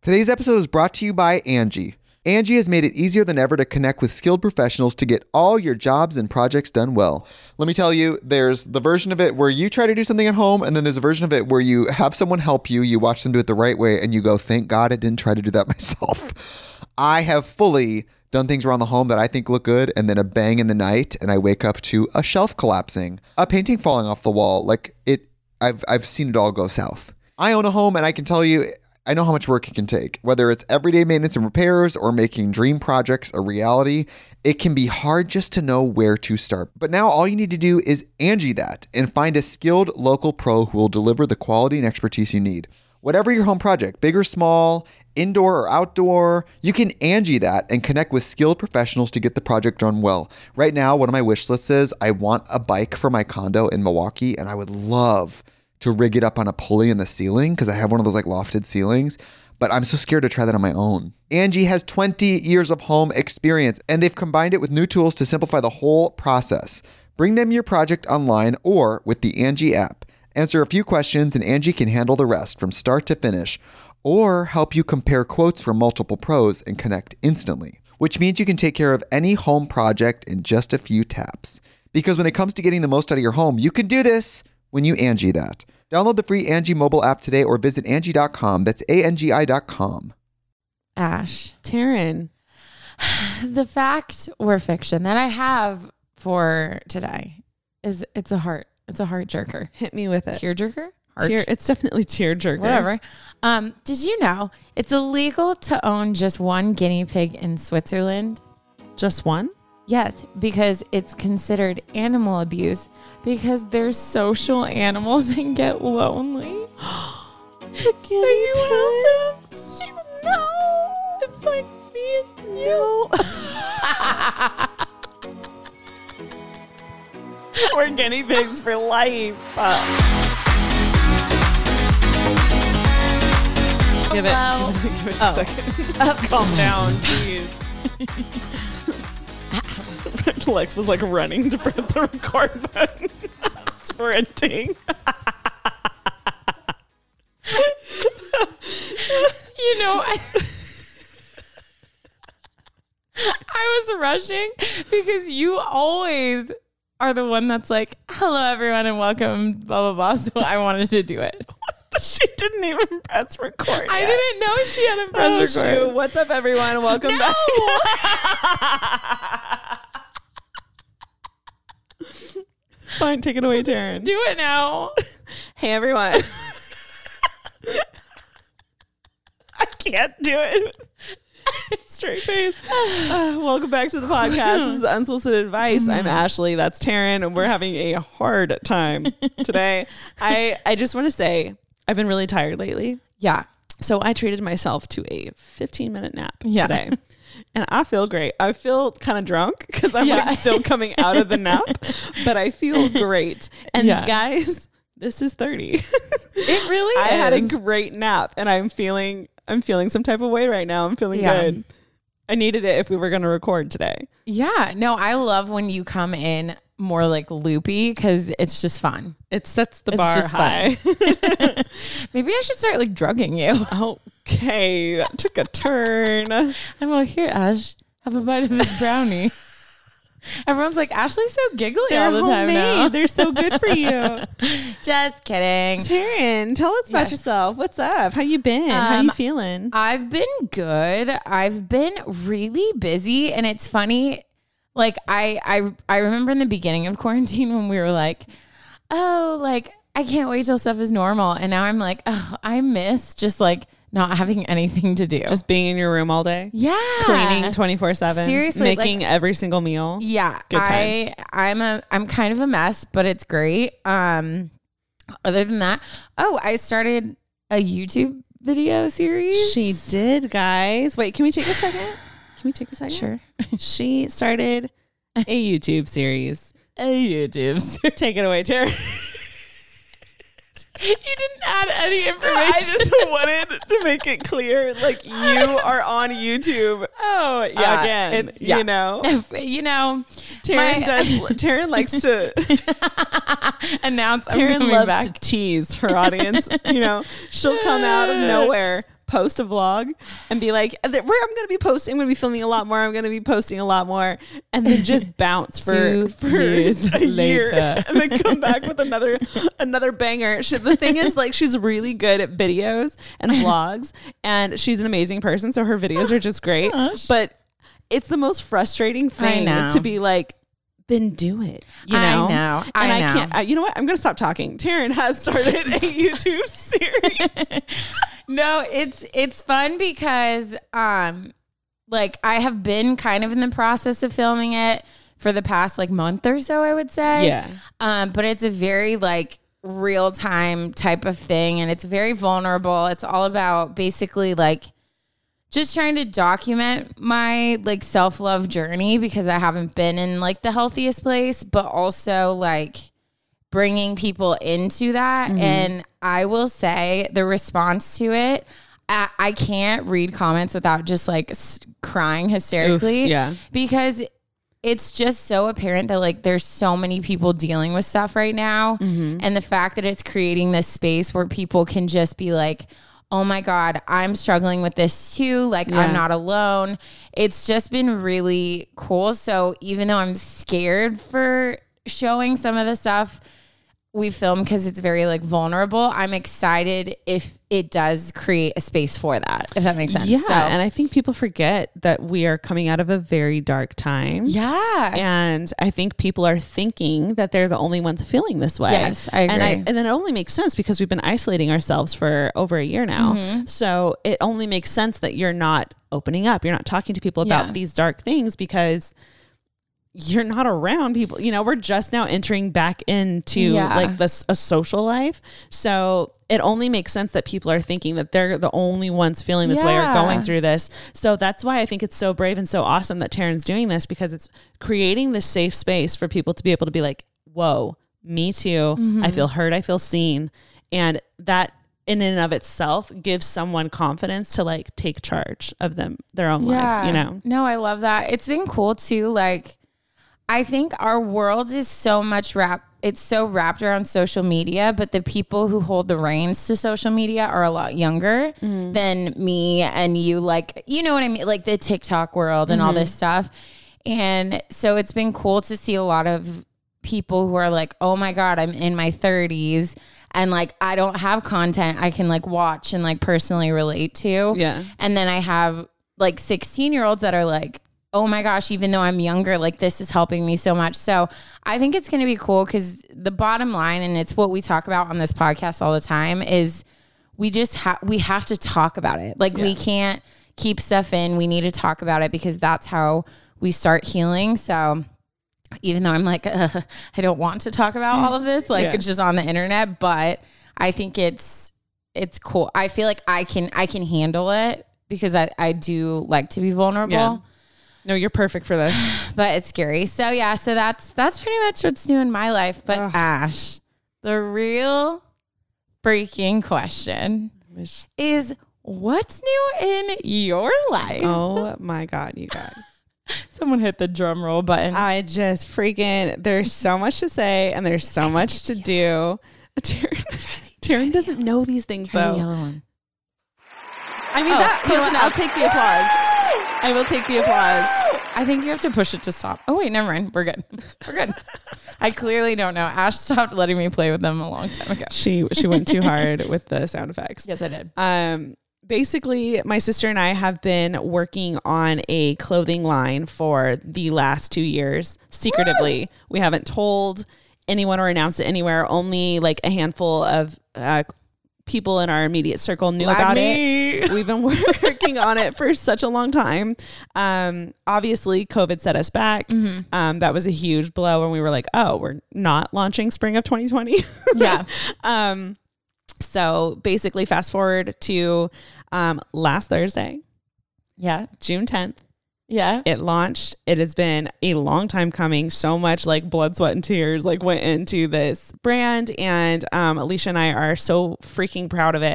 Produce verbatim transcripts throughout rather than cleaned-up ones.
Today's episode is brought to you by Angie. Angie has made it easier than ever to connect with skilled professionals to get all your jobs and projects done well. Let me tell you, there's the version of it where you try to do something at home, and then there's a version of it where you have someone help you, you watch them do it the right way, and you go, thank God I didn't try to do that myself. I have fully done things around the home that I think look good, and then a bang in the night, and I wake up to a shelf collapsing, a painting falling off the wall. Like it, I've I've seen it all go south. I own a home, and I can tell you, I know how much work it can take. Whether it's everyday maintenance and repairs or making dream projects a reality, it can be hard just to know where to start. But now all you need to do is Angie that and find a skilled local pro who will deliver the quality and expertise you need. Whatever your home project, big or small, indoor or outdoor, you can Angie that and connect with skilled professionals to get the project done well. Right now, one of my wish lists is I want a bike for my condo in Milwaukee, and I would love to rig it up on a pulley in the ceiling because I have one of those like lofted ceilings, but I'm so scared to try that on my own. Angie has twenty years of home experience, and they've combined it with new tools to simplify the whole process. Bring them your project online or with the Angie app. Answer a few questions and Angie can handle the rest from start to finish, or help you compare quotes from multiple pros and connect instantly, which means you can take care of any home project in just a few taps. Because when it comes to getting the most out of your home, you can do this when you Angie that. Download the free Angie mobile app today or visit Angie dot com. That's A N G I dot com. Ash. Taryn. The fact or fiction that I have for today is it's a heart. It's a heart jerker. Hit me with it. Tear jerker? Heart. Tear, it's definitely tear jerker. Whatever. Um, did you know it's illegal to own just one guinea pig in Switzerland? Just one? Yes, because it's considered animal abuse because they're social animals and get lonely. Guinea pigs? No, it's like me and you. We're guinea pigs for life. Uh. Give Hello. it, give it, give it Oh. a second. Oh. Calm down, please. Lex was like running to press the record button. Sprinting. You know, I, I was rushing because you always are the one that's like, hello, everyone, and welcome, blah, blah, blah. So I wanted to do it. She didn't even press record I yet. didn't know she hadn't pressed Oh, record. shoot. What's up, everyone? Welcome No! back. Fine, take it away, Taryn. Do it now. Hey, everyone. I can't do it. Straight face. Uh, welcome back to the podcast. This is Unsolicited Advice. I'm Ashley. That's Taryn, and we're having a hard time today. I, I just want to say I've been really tired lately. Yeah. So I treated myself to a fifteen minute nap Yeah. today. And I feel great. I feel kind of drunk because I'm Yeah. like still coming out of the nap, but I feel great. And Yeah. guys, this is thirty. It really I is. had a great nap and I'm feeling, I'm feeling some type of way right now. I'm feeling Yeah. good. I needed it if we were going to record today. Yeah. No, I love when you come in more like loopy because it's just fun. It sets the It's bar just high. fun. Maybe I should start like drugging you. Okay. That took a turn. I'm like, here, Ash, have a bite of this brownie. Everyone's like, Ashley's so giggly They're all the time homemade. now. They're so good for you. Just kidding. Taryn, tell us about Yes. yourself. What's up? How you been? How Um, you feeling? I've been good. I've been really busy, and it's funny. Like I, I, I remember in the beginning of quarantine when we were like, "Oh, like I can't wait till stuff is normal," and now I'm like, "Oh, I miss just like not having anything to do, Just being in your room all day? yeah, Cleaning twenty-four seven? Seriously, Making like- every single meal? Yeah, Good I, I'm a, I'm kind of a mess, but it's great. Um, other than that, oh, I started a YouTube video series. She did, guys. Wait, can we take a second? Can we take a second? Sure. She started a YouTube series. A YouTube series. Take it away, Tara. You didn't add any information. I just wanted to make it clear, like, you are on YouTube. Oh, yeah. Again, It's, yeah. you know. If, you know, Taryn my- does. Taryn likes to. announce I'm Taryn coming loves back. to tease her audience. You know, she'll come out of nowhere. post a vlog and be like, where I'm going to be posting, I'm going to be filming a lot more. I'm going to be posting a lot more. And then just bounce for, Two for years a year later. and then come back with another, another banger. She, the thing is like, she's really good at videos and vlogs and she's an amazing person. So her videos are just great, Gosh. but it's the most frustrating thing know. to be like, then do it. You know? I know. I and I know. can't, I, you know what? I'm going to stop talking. Taryn has started a YouTube series. No, it's it's fun because um like I have been kind of in the process of filming it for the past like month or so, I would say. Yeah. Um, but it's a very like real time type of thing and it's very vulnerable. It's all about basically like just trying to document my like self-love journey because I haven't been in like the healthiest place, but also like bringing people into that. Mm-hmm. And I will say the response to it, I, I can't read comments without just like s- crying hysterically. Oof, yeah. Because it's just so apparent that like there's so many people dealing with stuff right now. Mm-hmm. And the fact that it's creating this space where people can just be like, oh my God, I'm struggling with this too. Like yeah. I'm not alone. It's just been really cool. So even though I'm scared for showing some of the stuff we film because it's very like vulnerable, I'm excited if it does create a space for that, if that makes sense. Yeah. So, and I think people forget that we are coming out of a very dark time. Yeah. And I think people are thinking that they're the only ones feeling this way. Yes, I agree. And, I, and then it only makes sense because we've been isolating ourselves for over a year now. Mm-hmm. So it only makes sense that you're not opening up. You're not talking to people about yeah. these dark things because you're not around people, you know, we're just now entering back into yeah. like this, a social life. So it only makes sense that people are thinking that they're the only ones feeling this yeah. way or going through this. So that's why I think it's so brave and so awesome that Taryn's doing this because it's creating this safe space for people to be able to be like, whoa, me too. Mm-hmm. I feel heard. I feel seen. And that in and of itself gives someone confidence to like take charge of them, their own yeah. life, you know? No, I love that. It's been cool too. Like, I think our world is so much wrapped, it's so wrapped around social media, but the people who hold the reins to social media are a lot younger mm-hmm. than me and you, like, you know what I mean? Like the TikTok world and mm-hmm. all this stuff. And so it's been cool to see a lot of people who are like, oh my God, I'm in my thirties and like, I don't have content I can like watch and like personally relate to. Yeah. And then I have like sixteen year olds that are like, oh my gosh, even though I'm younger, like this is helping me so much. So I think it's going to be cool because the bottom line, and it's what we talk about on this podcast all the time, is we just have, we have to talk about it. Like yeah. we can't keep stuff in. We need to talk about it because that's how we start healing. So even though I'm like, uh, I don't want to talk about all of this, like yeah. it's just on the internet, but I think it's, it's cool. I feel like I can, I can handle it because I, I do like to be vulnerable. Yeah. No, you're perfect for this. But it's scary. So yeah, so that's that's pretty much what's new in my life. But Ugh. Ash, the real freaking question is what's new in your life? Oh my God, you guys. Someone hit the drum roll button. I just freaking, there's so much to say and there's so much to do. Taryn, Taryn doesn't know these things though. The yellow one. I mean, oh, that, listen, I'll take the applause. I will take the applause. I think you have to push it to stop. Oh, wait, never mind. We're good. We're good. I clearly don't know. Ash stopped letting me play with them a long time ago. She she went too hard with the sound effects. Yes, I did. Um, basically, my sister and I have been working on a clothing line for the last two years secretively. Woo! We haven't told anyone or announced it anywhere. Only like a handful of uh, people in our immediate circle knew like about me. it. We've been working on it for such a long time. Um, obviously COVID set us back. Mm-hmm. Um, that was a huge blow when we were like, oh, we're not launching spring of twenty twenty. Yeah. um, so basically fast forward to, um, last Thursday. Yeah. June tenth. Yeah. It launched. It has been a long time coming. So much like blood, sweat, and tears like went into this brand. And um, Alicia and I are so freaking proud of it.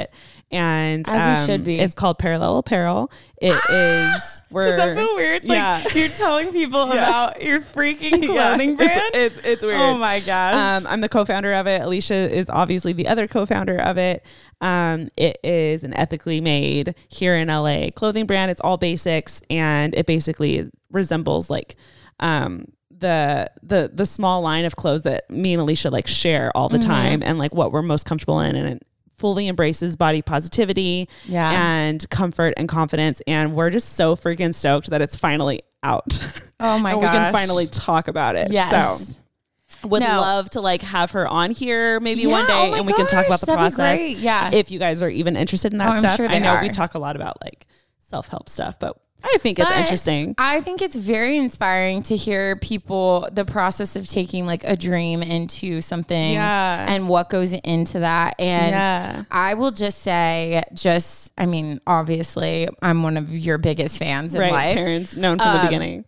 and As he um, should be. It's called Parallel Apparel. It is. We're, Does that feel weird? Like Yeah. you're telling people Yeah. about your freaking Yeah, clothing brand? It's, it's it's weird. Oh my gosh. Um, I'm the co-founder of it. Alicia is obviously the other co-founder of it. Um, it is an ethically made here in L A clothing brand. It's all basics, and it basically resembles like um, the the the small line of clothes that me and Alicia like share all the Mm-hmm. time, and like what we're most comfortable in, and it fully embraces body positivity Yeah. and comfort and confidence. And we're just so freaking stoked that it's finally out. Oh my and gosh. we can finally talk about it. Yes. So would No. love to like have her on here maybe Yeah, one day oh my and we can talk about gosh, the that'd be process. great. Yeah. If you guys are even interested in that Oh, I'm stuff. sure I they know are. we talk a lot about like self-help stuff, but I think it's But interesting. I think it's very inspiring to hear people, the process of taking like a dream into something Yeah. and what goes into that. And Yeah. I will just say, just, I mean, obviously, I'm one of your biggest fans in Right. life. Terrence, known from the Um, beginning.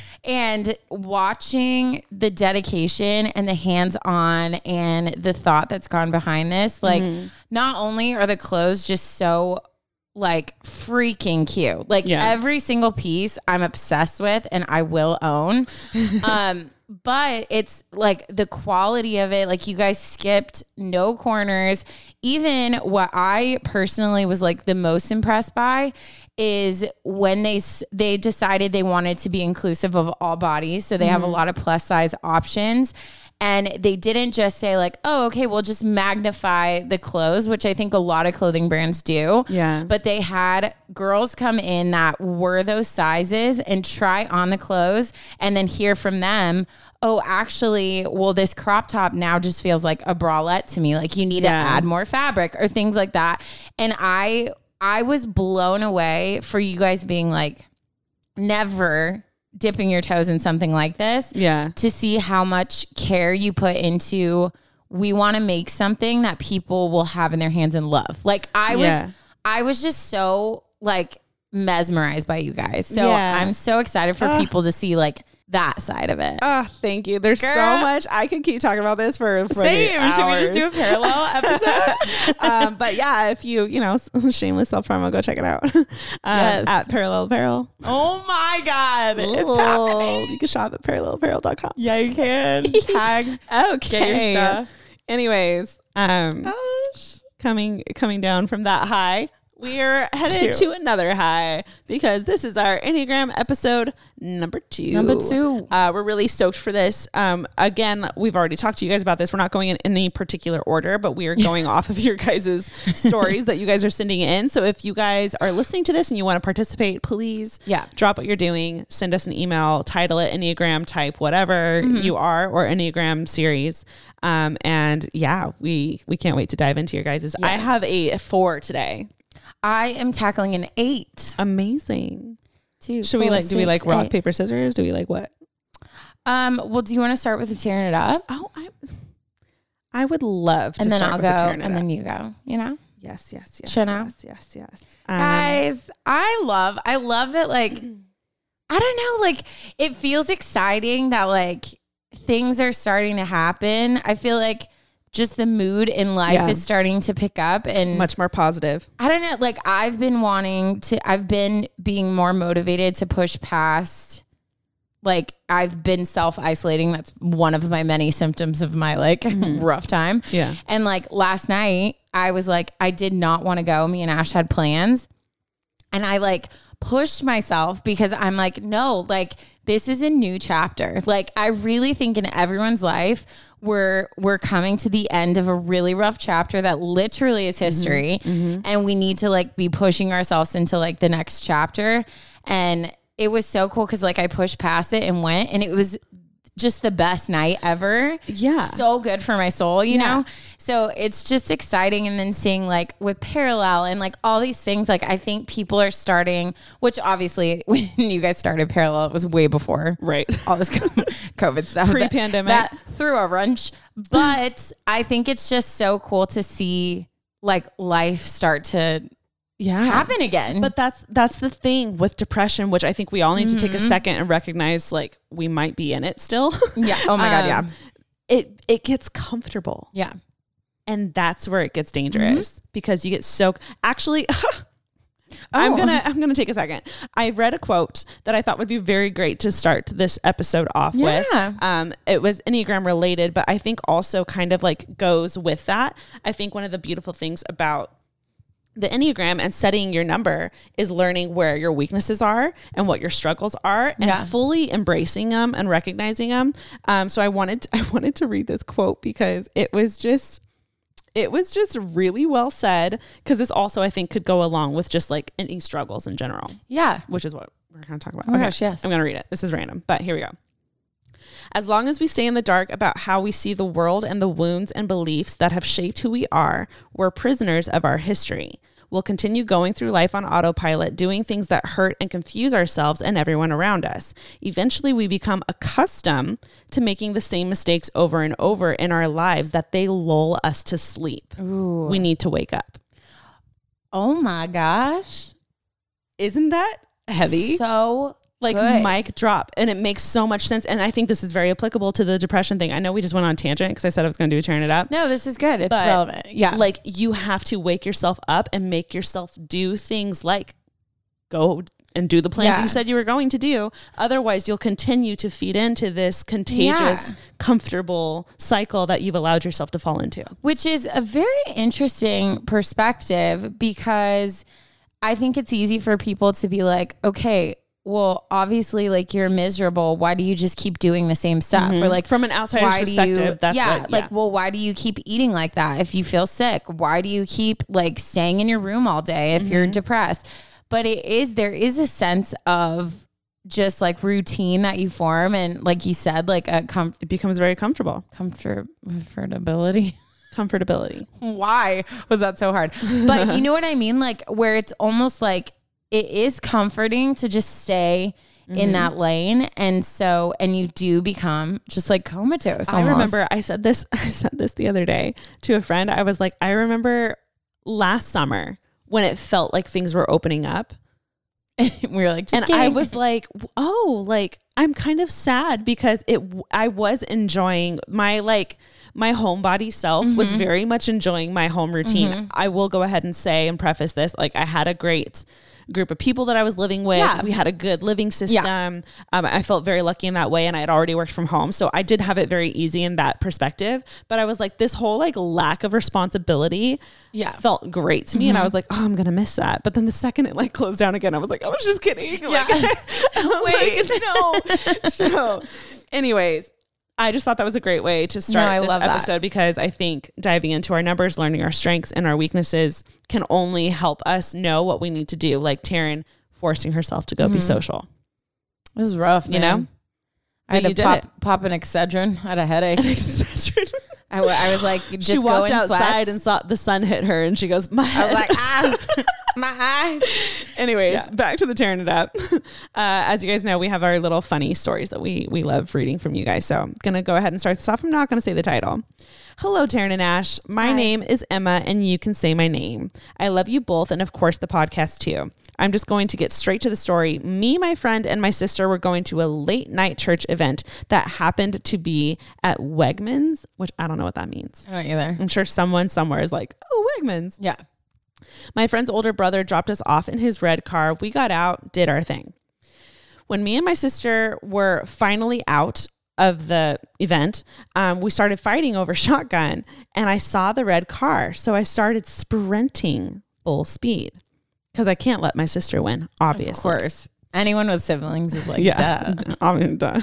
And watching the dedication and the hands-on and the thought that's gone behind this, like Mm-hmm. not only are the clothes just so like freaking cute, like Yeah. every single piece I'm obsessed with and I will own. um, but it's like the quality of it, like you guys skipped no corners. Even what I personally was like the most impressed by is when they s- they decided they wanted to be inclusive of all bodies. So they have a lot of plus size options. And they didn't just say like, oh, okay, we'll just magnify the clothes, which I think a lot of clothing brands do. Yeah. But they had girls come in that were those sizes and try on the clothes and then hear from them, oh, actually, well, this crop top now just feels like a bralette to me. Like you need Yeah. to add more fabric or things like that. And I I was blown away for you guys being like, never dipping your toes in something like this. Yeah. To see how much care you put into, we want to make something that people will have in their hands and love. Like I was, Yeah. I was just so like mesmerized by you guys. So Yeah. I'm so excited for Ugh. people to see like that side of it. Oh, thank you. There's so Girl. much. I could keep talking about this for, for Same. the Should we just hours. do a parallel episode? um, but yeah, if you, you know, shameless self promo, go check it out. um, Yes. At Parallel Apparel. Oh my God. It's Ooh, happening. You can shop at parallel apparel dot com. Yeah, you can. Tag. Okay. Get your stuff. Anyways, um, coming coming down from that high, we're headed Cute. to another high because this is our Enneagram episode number two. Number two. Uh, we're really stoked for this. Um, again, we've already talked to you guys about this. We're not going in any particular order, but we are going off of your guys' stories that you guys are sending in. So if you guys are listening to this and you want to participate, please Yeah. drop what you're doing. Send us an email, title it Enneagram type, whatever Mm-hmm. you are, or Enneagram series. Um, and yeah, we, we can't wait to dive into your guys'. I Yes. have a four today. I am tackling an eight. Amazing. Two, Should we four, like, do we six, like rock, eight. paper, scissors? Do we like what? Um, well, do you want to start with the tearing it up? Oh, I, I would love to And then start I'll with the go, tearing it and up. then you go, you know? Yes, yes, yes, Should I? yes, yes, yes. Um, Guys, I love, I love that, like, I don't know, like, it feels exciting that, like, things are starting to happen. I feel like just the mood in life Yeah. is starting to pick up, and much more positive. I don't know, like, I've been wanting to, I've been being more motivated to push past, like, I've been self-isolating. That's one of my many symptoms of my, like, rough time. Yeah. And, like, last night, I was like, I did not want to go. Me and Ash had plans. And I, like, pushed myself because I'm like, no, like, this is a new chapter. Like, I really think in everyone's life, we're we're coming to the end of a really rough chapter that literally is history. And we need to, like, be pushing ourselves into, like, the next chapter. And it was so cool because, like, I pushed past it and went, and it was just the best night ever. Yeah. So good for my soul, you Yeah. know? So it's just exciting. And then seeing, like, with Parallel and, like, all these things, like, I think people are starting, which obviously when you guys started Parallel, it was way before Right. all this COVID stuff. Pre-pandemic. That, that threw a wrench. But I think it's just so cool to see, like, life start to Yeah. happen again. But that's that's the thing with depression, which I think we all need to take Mm-hmm. a second and recognize, like, we might be in it still. yeah. Oh my God. Yeah. Um, It it gets comfortable. Yeah. And that's where it gets dangerous mm-hmm. because you get so actually, I'm Oh. going to, I'm going to take a second. I read a quote that I thought would be very great to start this episode off Yeah. with. Um, it was Enneagram related, but I think also kind of like goes with that. I think one of the beautiful things about the Enneagram and studying your number is learning where your weaknesses are and what your struggles are and Yeah. fully embracing them and recognizing them. Um, so I wanted, to, I wanted to read this quote because it was just, it was just really well said. Cause this also, I think, could go along with just like any struggles in general, Yeah. which is what we're going to talk about. Oh my Okay. gosh, yes. I'm going to read it. This is random, but here we go. As long as we stay in the dark about how we see the world and the wounds and beliefs that have shaped who we are, we're prisoners of our history. We'll continue going through life on autopilot, doing things that hurt and confuse ourselves and everyone around us. Eventually, we become accustomed to making the same mistakes over and over in our lives that they lull us to sleep. Ooh. We need to wake up. Oh my gosh. Isn't that heavy? So Like good. mic drop. And it makes so much sense. And I think this is very applicable to the depression thing. I know we just went on tangent because I said I was going to do Turn It Up. No, this is good. It's But, relevant. Yeah. Like you have to wake yourself up and make yourself do things like go and do the plans Yeah. you said you were going to do. Otherwise, you'll continue to feed into this contagious, Yeah. comfortable cycle that you've allowed yourself to fall into. Which is a very interesting perspective because I think it's easy for people to be like, okay, well, obviously, like you're miserable. Why do you just keep doing the same stuff? Or like From an outsider's why do perspective, you, that's yeah, what, like, yeah. well, why do you keep eating like that if you feel sick? Why do you keep like staying in your room all day if Mm-hmm. you're depressed? But it is, there is a sense of just like routine that you form. And like you said, like a com- It becomes very comfortable. comfort, comfortability. Comfortability. Why was that so hard? But you know what I mean? Like where it's almost like it is comforting to just stay Mm-hmm. in that lane. And so, and you do become just like comatose. I almost. remember I said this, I said this the other day to a friend. I was like, I remember last summer when it felt like things were opening up. we were like, just And kidding. I was like, oh, like I'm kind of sad because it, I was enjoying my, like my homebody self was Mm-hmm. very much enjoying my home routine. I will go ahead and say and preface this. Like I had a great group of people that I was living with. Yeah. We had a good living system. Um, I felt very lucky in that way. And I had already worked from home. So I did have it very easy in that perspective. But I was like, this whole like lack of responsibility Yeah. felt great to me. Mm-hmm. And I was like, oh, I'm going to miss that. But then the second it like closed down again, I was like, I was just kidding. Like, I was like, no. So anyways, I just thought that was a great way to start No, I this love that. episode because I think diving into our numbers, learning our strengths and our weaknesses can only help us know what we need to do. Like Taryn forcing herself to go Mm-hmm. be social. it was rough, You man. know? I had But to you did pop, it. pop an Excedrin. I had a headache. I, w- I was like, just she go walked in outside sweats. and saw the sun hit her and she goes, my I was like, ah, my eyes. Anyways, Yeah. back to the Tearing It Up. Uh, as you guys know, we have our little funny stories that we we love reading from you guys. So I'm going to go ahead and start this off. I'm not going to say the title. Hello, Taryn and Ash. My Hi. name is Emma, and you can say my name. I love you both, and of course, the podcast too. I'm just going to get straight to the story. Me, my friend, and my sister were going to a late night church event that happened to be at Wegmans, which I don't know what that means. I don't either. I'm sure someone somewhere is like, oh, Wegmans. Yeah. My friend's older brother dropped us off in his red car. We got out, did our thing. When me and my sister were finally out of the event, um, we started fighting over shotgun, and I saw the red car. So I started sprinting full speed because I can't let my sister win, obviously. Of course. Anyone with siblings is like, Yeah. duh. I mean, duh.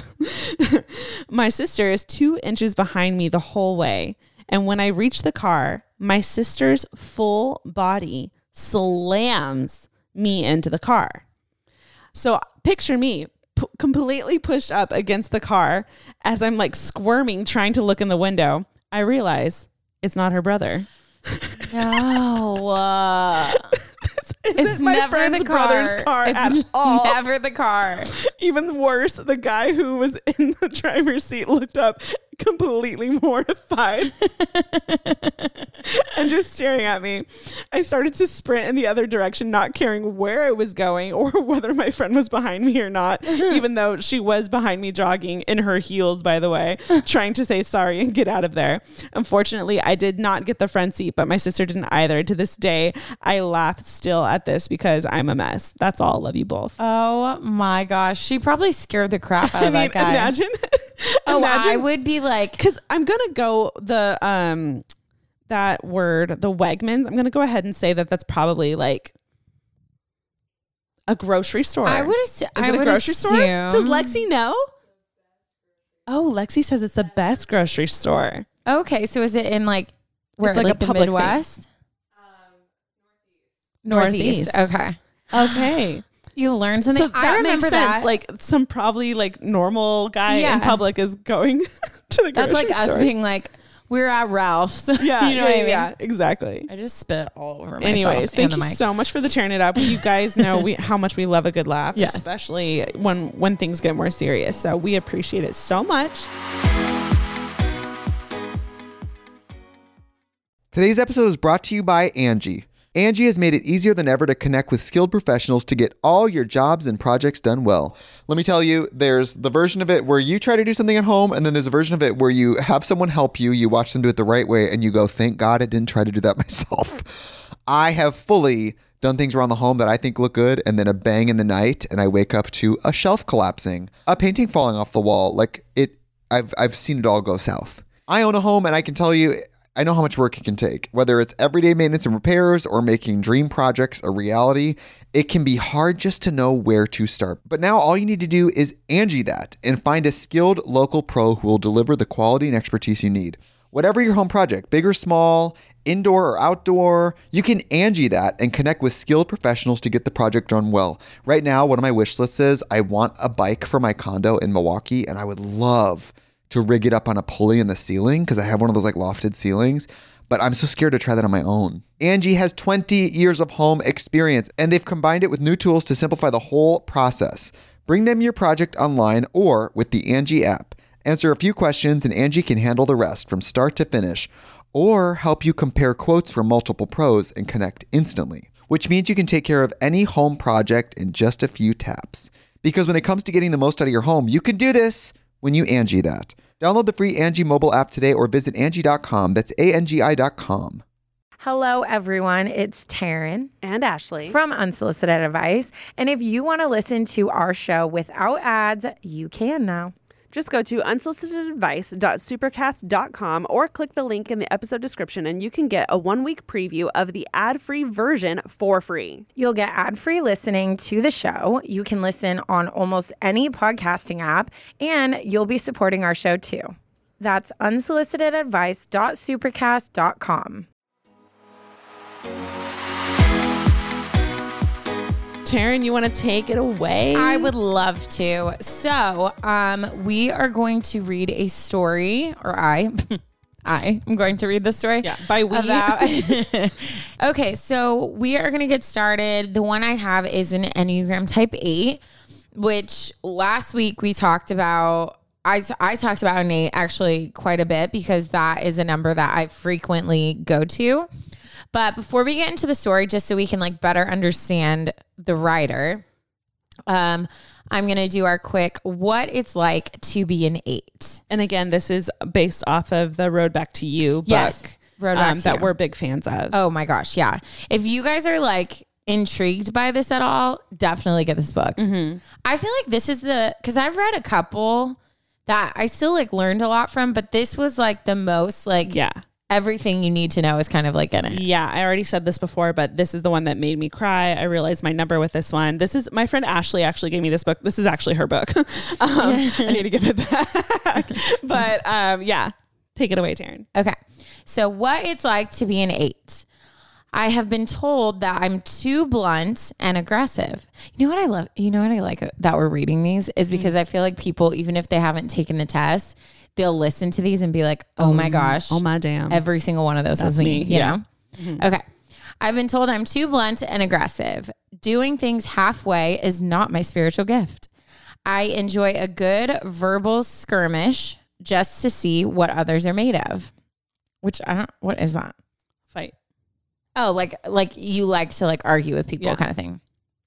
My sister is two inches behind me the whole way. And when I reach the car, my sister's full body slams me into the car. So picture me p- completely pushed up against the car as I'm like squirming, trying to look in the window. I realize it's not her brother. No. Uh, Isn't it's my never friend's the car. brother's car it's at all. Never the car. Even worse, the guy who was in the driver's seat looked up, completely mortified and just staring at me. I started to sprint in the other direction, not caring where I was going or whether my friend was behind me or not, even though she was behind me jogging in her heels, by the way, trying to say sorry and get out of there. Unfortunately, I did not get the front seat, but my sister didn't either. To this day, I laugh still at this because I'm a mess. That's all. Love you both. Oh my gosh. She probably scared the crap out of I mean, that guy. imagine. Oh, imagine, I would be like, because I'm gonna go the um that word, the Wegmans. I'm gonna go ahead and say that that's probably like a grocery store. I would assume. Is I it a would grocery assume. store? Does Lexi know? Oh, Lexi says it's the best grocery store. Okay, so is it in like where, It's like like, a the public Midwest? Um, Northeast. Northeast. Okay. Okay. You learned something. So that I remember makes sense. that. Like some probably like normal guy Yeah. in public is going to the grocery That's like store. us being like, we're at Ralph's. Yeah, you know yeah, what I mean? yeah, exactly. I just spit all over myself. Anyways, and thank the you mic. so much for the tearing it up. You guys know we how much we love a good laugh, Yes. especially when when things get more serious. So we appreciate it so much. Today's episode is brought to you by Angie. Angie has made it easier than ever to connect with skilled professionals to get all your jobs and projects done well. Let me tell you, there's the version of it where you try to do something at home, and then there's a version of it where you have someone help you, you watch them do it the right way, and you go, thank God I didn't try to do that myself. I have fully done things around the home that I think look good, and then a bang in the night, and I wake up to a shelf collapsing, a painting falling off the wall. Like it, I've I've seen it all go south. I own a home, and I can tell you, I know how much work it can take. Whether it's everyday maintenance and repairs or making dream projects a reality, it can be hard just to know where to start. But now all you need to do is Angie that and find a skilled local pro who will deliver the quality and expertise you need. Whatever your home project, big or small, indoor or outdoor, you can Angie that and connect with skilled professionals to get the project done well. Right now, one of my wish lists is I want a bike for my condo in Milwaukee, and I would love to rig it up on a pulley in the ceiling because I have one of those like lofted ceilings, but I'm so scared to try that on my own. Angie has twenty years of home experience, and they've combined it with new tools to simplify the whole process. Bring them your project online or with the Angie app. Answer a few questions and Angie can handle the rest from start to finish, or help you compare quotes from multiple pros and connect instantly, which means you can take care of any home project in just a few taps. Because when it comes to getting the most out of your home, you can do this when you Angie that. Download the free Angie mobile app today or visit Angie dot com. That's A N G I dot com. Hello, everyone. It's Taryn and Ashley from Unsolicited Advice. And if you want to listen to our show without ads, you can now. Just go to unsolicited advice dot supercast dot com or click the link in the episode description and you can get a one-week preview of the ad-free version for free. You'll get ad-free listening to the show. You can listen on almost any podcasting app, and you'll be supporting our show too. That's unsolicited advice dot supercast dot com. Taryn, you want to take it away? I would love to. So, um, we are going to read a story, or I, I am going to read the story. Yeah, by we. About, okay, so we are going to get started. The one I have is an Enneagram Type eight, which last week we talked about. I, I talked about an eight actually quite a bit because that is a number that I frequently go to. But before we get into the story, just so we can like better understand the writer, um, I'm going to do our quick what it's like to be an eight. And again, this is based off of the Road Back to You book Yes, Road Back um, to that You. we're big fans of. Oh my gosh, yeah. If you guys are like intrigued by this at all, definitely get this book. Mm-hmm. I feel like this is the, because I've read a couple that I still like learned a lot from, but this was like the most like Yeah. everything you need to know is kind of like in it. Yeah, I already said this before, but this is the one that made me cry. I realized my number with this one. This is my friend Ashley actually gave me this book. This is actually her book. um, I need to give it back. But um, yeah, take it away, Taryn. Okay. So what it's like to be an eight. I have been told that I'm too blunt and aggressive. You know what I love? You know what I like that we're reading these is because I feel like people, even if they haven't taken the test, they'll listen to these and be like, oh my gosh. Oh my damn. Every single one of those was me, me, you yeah. know? Mm-hmm. Okay. I've been told I'm too blunt and aggressive. Doing things halfway is not my spiritual gift. I enjoy a good verbal skirmish. just to see what others are made of. Which I don't, what is that? Fight. Oh, like, like you like to like argue with people Yeah. kind of thing.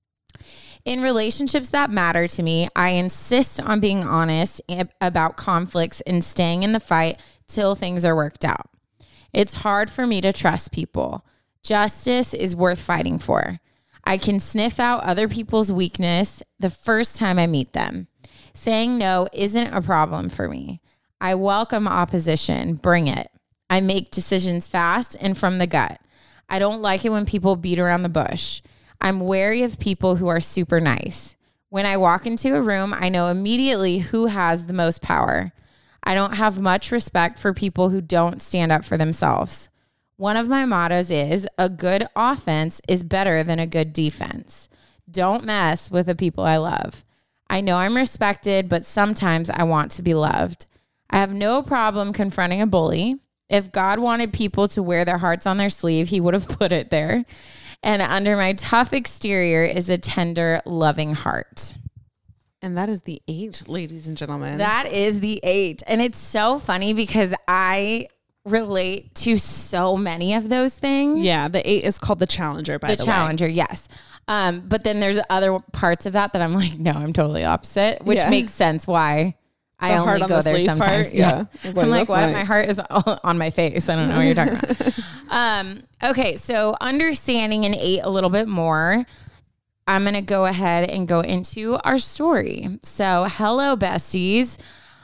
In relationships that matter to me, I insist on being honest ab- about conflicts and staying in the fight till things are worked out. It's hard for me to trust people. Justice is worth fighting for. I can sniff out other people's weakness the first time I meet them. Saying no isn't a problem for me. I welcome opposition. Bring it. I make decisions fast and from the gut. I don't like it when people beat around the bush. I'm wary of people who are super nice. When I walk into a room, I know immediately who has the most power. I don't have much respect for people who don't stand up for themselves. One of my mottos is a good offense is better than a good defense. Don't mess with the people I love. I know I'm respected, but sometimes I want to be loved. I have no problem confronting a bully. If God wanted people to wear their hearts on their sleeve, he would have put it there. And under my tough exterior is a tender, loving heart. And that is the eight, ladies and gentlemen. That is the eight. And it's so funny because I relate to so many of those things. yeah, the eight is called the Challenger, by the, The way. Challenger, yes. Um, but then there's other parts of that that I'm like, no, I'm totally opposite, which Yeah. makes sense why I The only heart on go the there sleeve sometimes. part? Yeah. I was like, I'm like, that's what? not- My heart is all on my face. I don't know what you're talking about. Um, okay, so understanding an eight a little bit more, I'm going to go ahead and go into our story. So, hello, besties.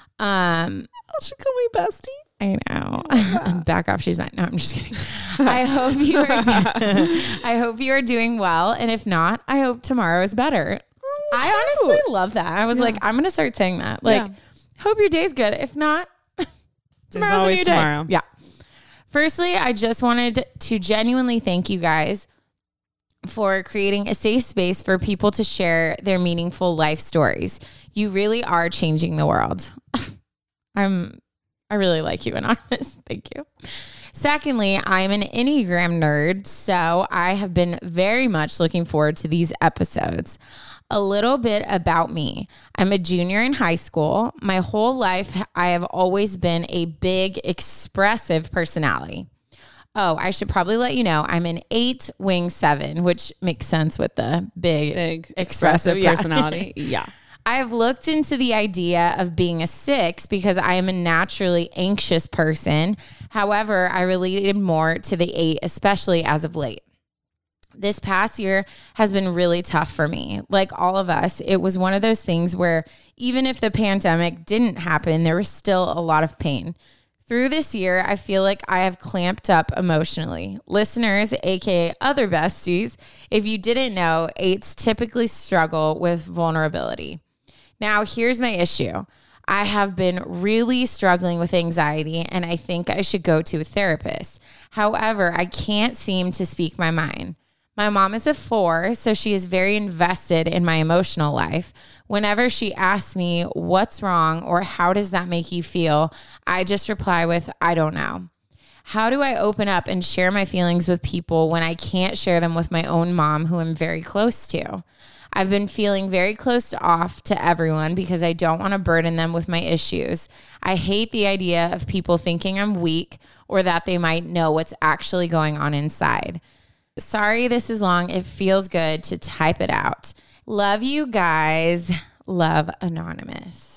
Um, She call me bestie. I know. Back off. She's not. No, I'm just kidding. I hope you are. Do- I hope you are doing well, and if not, I hope tomorrow is better. I honestly love that. I was like, I'm gonna start saying that. Like, Yeah. hope your day's good. If not, tomorrow's a always new day. tomorrow. Yeah. Firstly, I just wanted to genuinely thank you guys for creating a safe space for people to share their meaningful life stories. You really are changing the world. I'm I really like you, Anonymous. Thank you. Secondly, I'm an Enneagram nerd, so I have been very much looking forward to these episodes. A little bit about me. I'm a junior in high school. My whole life, I have always been a big, expressive personality. Oh, I should probably let you know I'm an eight wing seven, which makes sense with the big, Big, expressive expressive yeah. personality. Yeah. I have looked into the idea of being a six because I am a naturally anxious person. However, I related more to the eight, especially as of late. This past year has been really tough for me. Like all of us, it was one of those things where even if the pandemic didn't happen, there was still a lot of pain. Through this year, I feel like I have clamped up emotionally. Listeners, aka other besties, if you didn't know, eights typically struggle with vulnerability. Now, here's my issue. I have been really struggling with anxiety, and I think I should go to a therapist. However, I can't seem to speak my mind. My mom is a four, so she is very invested in my emotional life. Whenever she asks me what's wrong or how does that make you feel, I just reply with, I don't know. How do I open up and share my feelings with people when I can't share them with my own mom, who I'm very close to? I've been feeling very closed off to everyone because I don't want to burden them with my issues. I hate the idea of people thinking I'm weak or that they might know what's actually going on inside. Sorry this is long. It feels good to type it out. Love you guys. Love, Anonymous.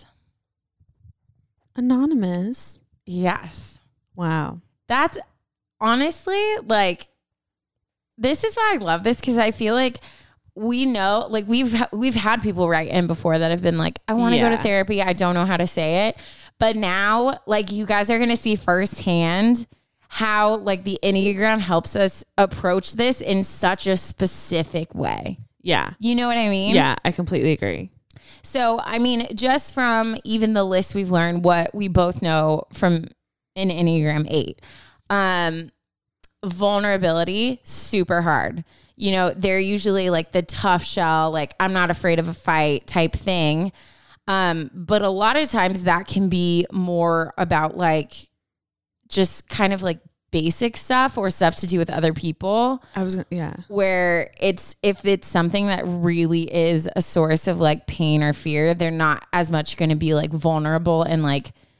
Anonymous. Yes. Wow. That's honestly like, this is why I love this, because I feel like we know, like we've we've had people write in before that have been like, I want to go Yeah. to therapy. I don't know how to say it. But now, like, you guys are going to see firsthand how like the Enneagram helps us approach this in such a specific way. Yeah. You know what I mean? Yeah, I completely agree. So, I mean, just from even the list we've learned, what we both know from an Enneagram eight, um, vulnerability, super hard. You know, they're usually like the tough shell, like I'm not afraid of a fight type thing. Um, but a lot of times that can be more about like just kind of like basic stuff or stuff to do with other people, I was, gonna, yeah. where it's, if it's something that really is a source of like pain or fear, they're not as much going to be like vulnerable and like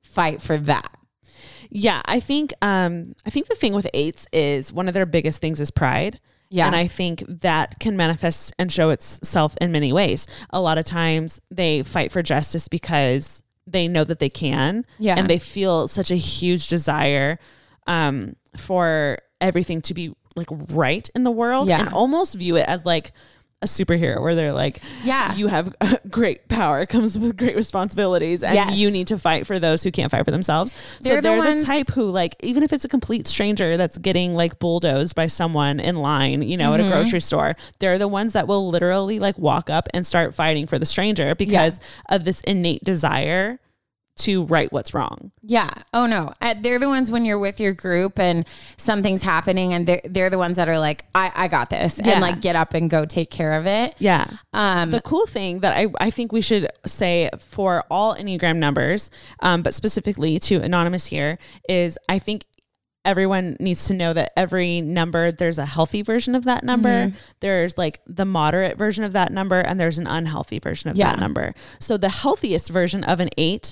fight for that. Yeah, I think um, I think the thing with eights is one of their biggest things is pride. Yeah. And I think that can manifest and show itself in many ways. A lot of times they fight for justice because they know that they can. Yeah. And they feel such a huge desire um, for everything to be like right in the world. Yeah. And almost view it as like a superhero where they're like, Yeah. you have great power, comes with great responsibilities, and Yes. you need to fight for those who can't fight for themselves. They're so the they're the, ones- type who, like, even if it's a complete stranger that's getting like bulldozed by someone in line, you know, Mm-hmm. at a grocery store, they're the ones that will literally like walk up and start fighting for the stranger because of this innate desire to right what's wrong. Yeah. Oh no. Uh, they're the ones when you're with your group and something's happening and they're, they're the ones that are like, I, I got this Yeah. and like get up and go take care of it. Yeah. Um, The cool thing that I, I think we should say for all Enneagram numbers, um, but specifically to Anonymous here, is I think everyone needs to know that every number, there's a healthy version of that number. Mm-hmm. There's like the moderate version of that number, and there's an unhealthy version of Yeah. that number. So the healthiest version of an eight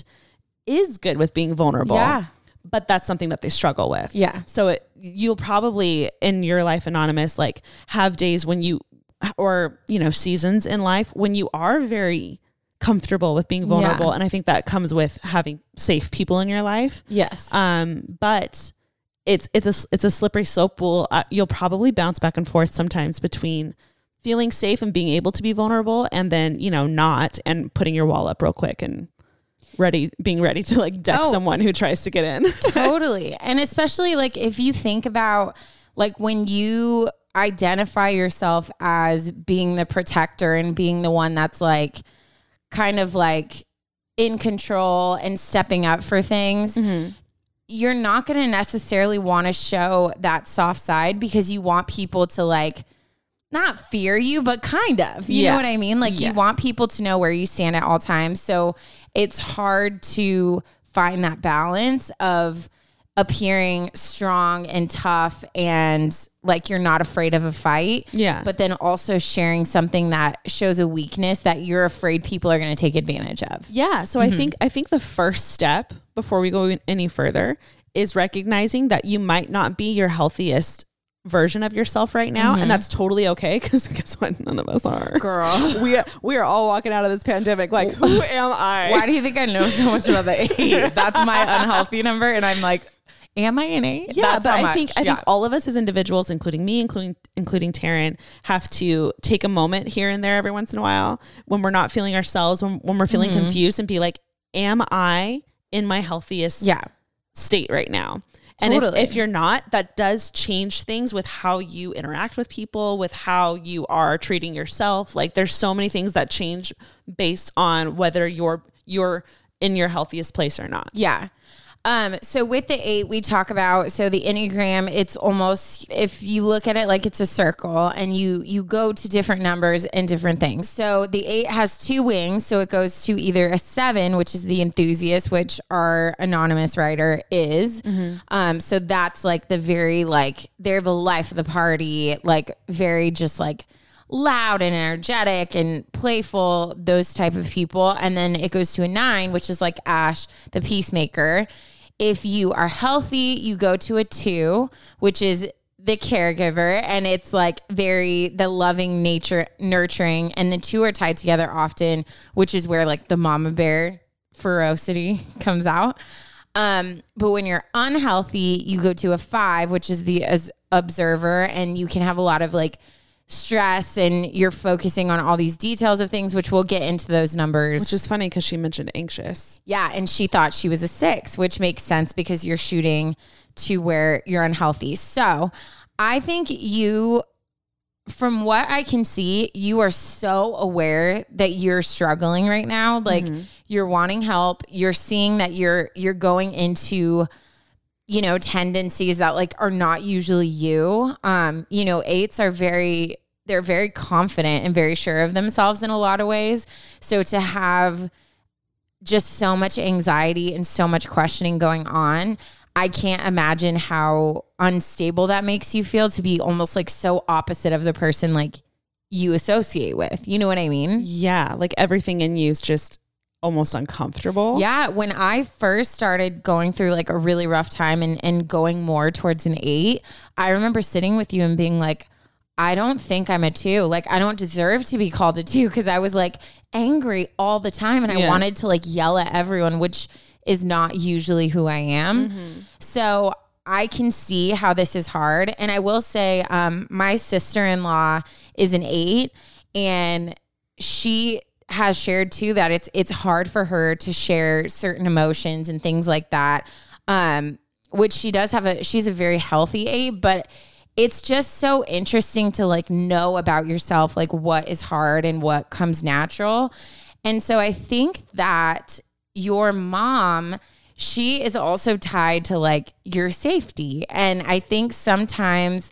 is good with being vulnerable. Yeah. But that's something that they struggle with. Yeah. So it, you'll probably in your life, Anonymous, like have days when you, or, you know, seasons in life when you are very comfortable with being vulnerable. Yeah. And I think that comes with having safe people in your life. yes. Um, but it's, it's a, it's a slippery slope. Pool. Uh, you'll probably bounce back and forth sometimes between feeling safe and being able to be vulnerable and then, you know, not, and putting your wall up real quick and ready, being ready to like deck Oh. someone who tries to get in. Totally. And especially like if you think about like when you identify yourself as being the protector and being the one that's like kind of like in control and stepping up for things, Mm-hmm. you're not going to necessarily want to show that soft side because you want people to like not fear you, but kind of, you Yeah. know what I mean? Like you Yes. want people to know where you stand at all times. So it's hard to find that balance of appearing strong and tough and like you're not afraid of a fight. Yeah. But then also sharing something that shows a weakness that you're afraid people are going to take advantage of. Yeah. So Mm-hmm. I think I think the first step before we go any further is recognizing that you might not be your healthiest version of yourself right now, Mm-hmm. and that's totally okay because guess what? None of us are. Girl. we we are all walking out of this pandemic like, who am I? Why do you think I know so much about the eight? That's my unhealthy number. And I'm like, am I an eight? Yeah, That's but how I much. think I Yeah. think all of us as individuals, including me, including including Taryn, have to take a moment here and there every once in a while when we're not feeling ourselves, when when we're feeling Mm-hmm. confused, and be like, am I in my healthiest Yeah. state right now? And if, Totally. if you're not, that does change things with how you interact with people, with how you are treating yourself. Like there's so many things that change based on whether you're you're in your healthiest place or not. Yeah. Um, so with the eight, we talk about, so the Enneagram, it's almost, if you look at it like it's a circle and you, you go to different numbers and different things. So the eight has two wings. So it goes to either a seven, which is the enthusiast, which our anonymous writer is. Um, so that's like the very, like, they're the life of the party, like very just like loud and energetic and playful, those type of people. And then it goes to a nine, which is like Ash, the peacemaker. If you are healthy, you go to a two, which is the caregiver. And it's like very the loving nature, nurturing. And the two are tied together often, which is where like the mama bear ferocity comes out. Um, but when you're unhealthy, you go to a five, which is the as observer. And you can have a lot of like stress and you're focusing on all these details of things, which we'll get into those numbers. Which is funny because she mentioned anxious. Yeah. And she thought she was a six, which makes sense because you're shooting to where you're unhealthy. So I think you, from what I can see, you are so aware that you're struggling right now. Like you're wanting help. You're seeing that you're, you're going into, you know, tendencies that like are not usually you. Um, you know, eights are very, they're very confident and very sure of themselves in a lot of ways. So to have just so much anxiety and so much questioning going on, I can't imagine how unstable that makes you feel to be almost like so opposite of the person like you associate with. You know what I mean? Yeah, like everything in you is just almost uncomfortable. Yeah. When I first started going through like a really rough time and, and going more towards an eight, I remember sitting with you and being like, I don't think I'm a two. Like, I don't deserve to be called a two, because I was like angry all the time and Yeah. I wanted to like yell at everyone, which is not usually who I am. Mm-hmm. So I can see how this is hard. And I will say, um, my sister-in-law is an eight, and she has shared too that it's it's hard for her to share certain emotions and things like that. Um, which she does have a she's a very healthy eight, but it's just so interesting to like know about yourself, like what is hard and what comes natural. And so I think that your mom, she is also tied to like your safety. And I think sometimes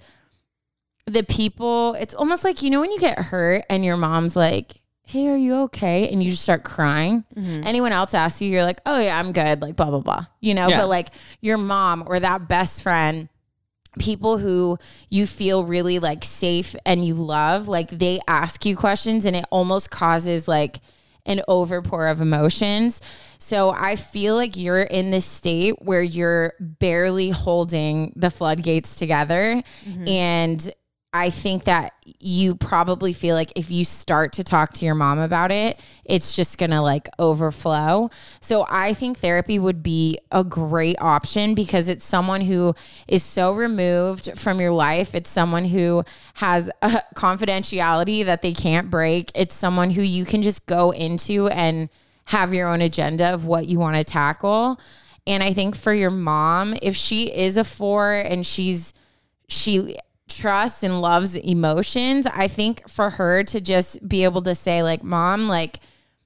the people, it's almost like, you know, when you get hurt and your mom's like, hey, are you okay? And you just start crying. Mm-hmm. Anyone else asks you, you're like, oh yeah, I'm good. Like blah, blah, blah, you know, yeah. But like your mom or that best friend, people who you feel really like safe and you love, like they ask you questions and it almost causes like an overpour of emotions. So I feel like you're in this state where you're barely holding the floodgates together. Mm-hmm. And I think that you probably feel like if you start to talk to your mom about it, it's just going to like overflow. So I think therapy would be a great option because it's someone who is so removed from your life. It's someone who has a confidentiality that they can't break. It's someone who you can just go into and have your own agenda of what you want to tackle. And I think for your mom, if she is a four and she's, she, trusts and loves emotions, I think for her to just be able to say like, Mom, like